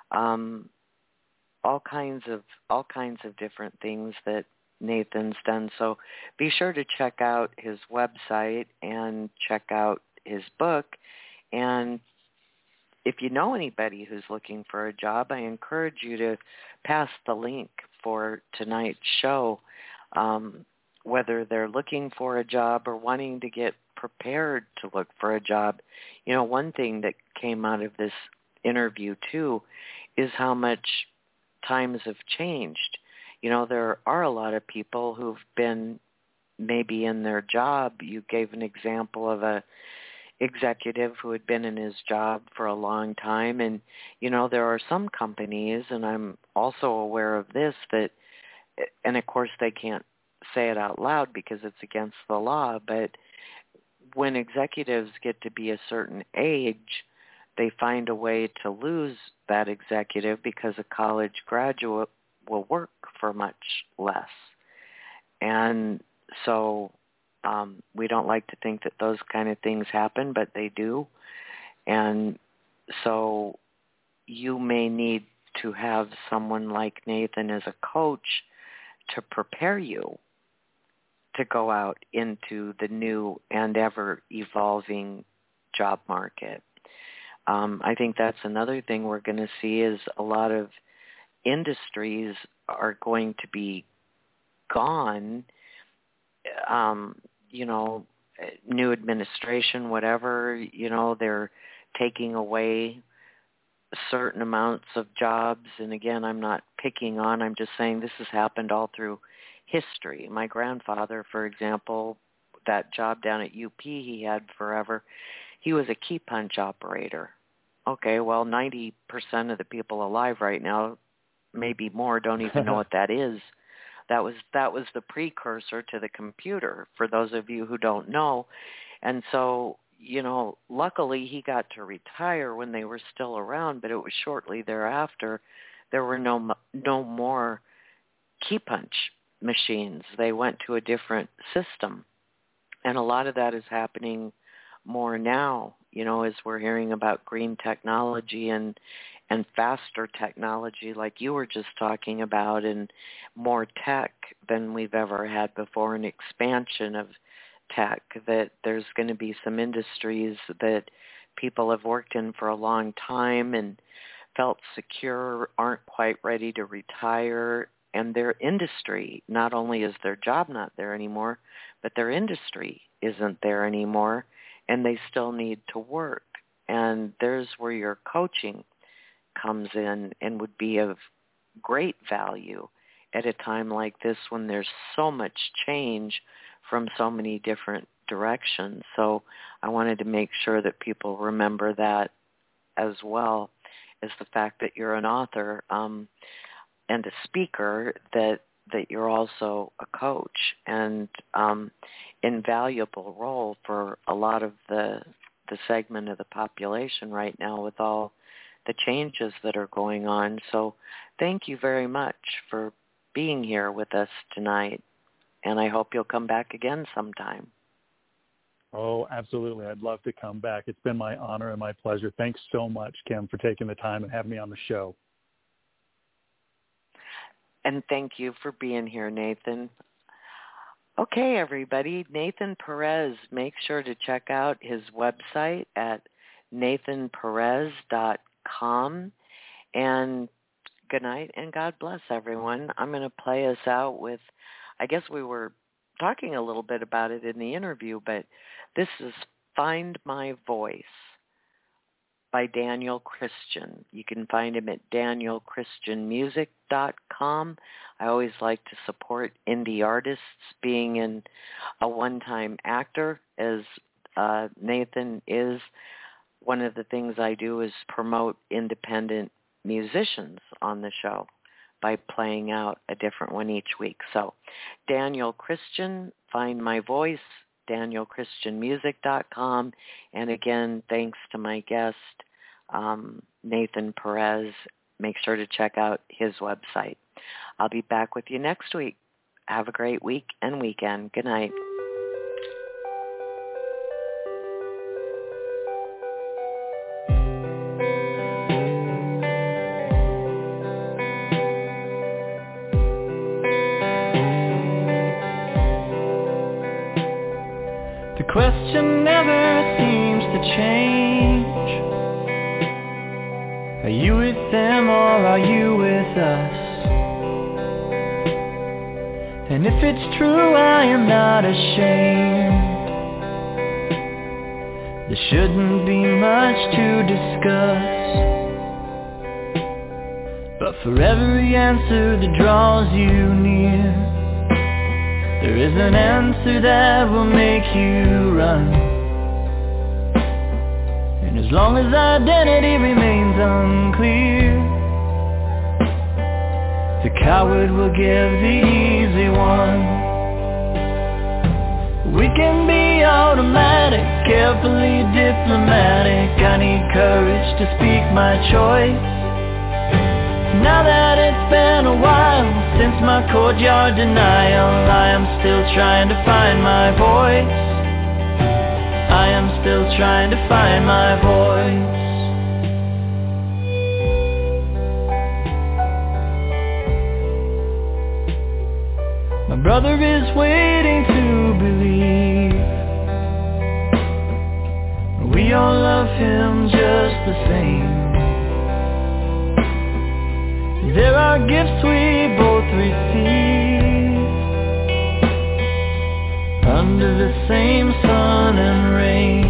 all kinds of different things that Nathan's done. So be sure to check out his website and check out his book. And if you know anybody who's looking for a job, I encourage you to pass the link for tonight's show, whether they're looking for a job or wanting to get prepared to look for a job. You know, one thing that came out of this interview too is how much times have changed. You know, there are a lot of people who've been maybe in their job. You gave an example of a executive who had been in his job for a long time. And, you know, there are some companies, and I'm also aware of this, that, and of course they can't say it out loud because it's against the law, but when executives get to be a certain age, they find a way to lose that executive because a college graduate will work for much less. And so we don't like to think that those kind of things happen, but they do. And so you may need to have someone like Nathan as a coach to prepare you to go out into the new and ever-evolving job market. I think that's another thing we're going to see is a lot of industries are going to be gone, you know, new administration, whatever, you know, they're taking away certain amounts of jobs. And again, I'm not picking on, I'm just saying this has happened all through history. My grandfather, for example, that job down at UP he had forever, he was a key punch operator. Okay, well, 90% of the people alive right now, maybe more, don't even know what that is. That was the precursor to the computer, for those of you who don't know. And so, you know, luckily he got to retire when they were still around, but it was shortly thereafter there were no more key punch machines. They went to a different system. And a lot of that is happening more now, you know, as we're hearing about green technology and faster technology like you were just talking about, and more tech than we've ever had before, an expansion of tech, that there's going to be some industries that people have worked in for a long time and felt secure, aren't quite ready to retire, and their industry, not only is their job not there anymore, but their industry isn't there anymore, and they still need to work. And there's where your coaching comes in and would be of great value at a time like this when there's so much change from so many different directions. So I wanted to make sure that people remember that, as well as the fact that you're an author and a speaker, that you're also a coach, and invaluable role for a lot of the segment of the population right now with all the changes that are going on. So thank you very much for being here with us tonight, and I hope you'll come back again sometime. Oh, absolutely. I'd love to come back. It's been my honor and my pleasure. Thanks so much, Kim, for taking the time and having me on the show. And thank you for being here, Nathan. Okay, everybody, Nathan Perez. Make sure to check out his website at nathanperez.com. And good night and God bless, everyone. I'm going to play us out with, I guess we were talking a little bit about it in the interview, but this is Find My Voice by Daniel Christian. You can find him at danielchristianmusic.com. I always like to support indie artists, being in a one-time actor, as Nathan is. One of the things I do is promote independent musicians on the show by playing out a different one each week. So Daniel Christian, Find My Voice, danielchristianmusic.com. And again, thanks to my guest, Nathan Perez. Make sure to check out his website. I'll be back with you next week. Have a great week and weekend. Good night. The question never seems to change. Are you with them or are you with us? And if it's true, I am not ashamed there shouldn't be much to discuss. But for every answer that draws you near, there is an answer that will make you run. And as long as identity remains unclear, the coward will give the easy one. We can be automatic, carefully diplomatic. I need courage to speak my choice. Now that it's been a while since my courtyard denial, I am still trying to find my voice. I am still trying to find my voice. My brother is waiting to believe. We all love him just the same. There are gifts we both receive under the same sun and rain.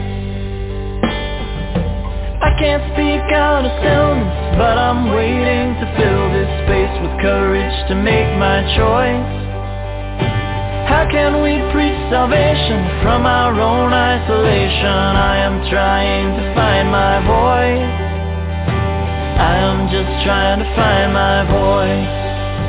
I can't speak out of stillness, but I'm waiting to fill this space with courage to make my choice. How can we preach salvation from our own isolation? I am trying to find my voice. I am just trying to find my voice.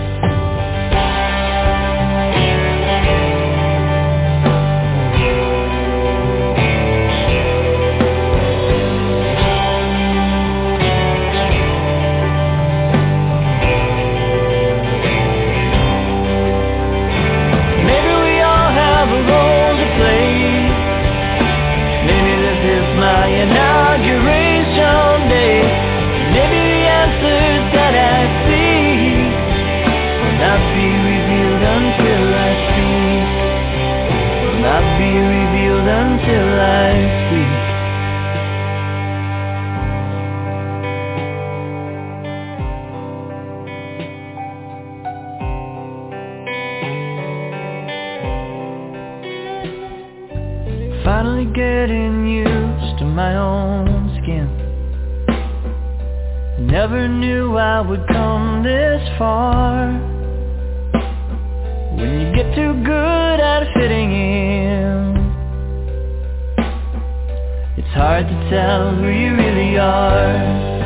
Maybe we all have a role to play. Maybe this is my inauguration day. Maybe the answers that I see will not be revealed until I speak. Will not be revealed until I speak. Finally getting used to my own skin. Never knew I would come this far. When you get too good at fitting in, it's hard to tell who you really are.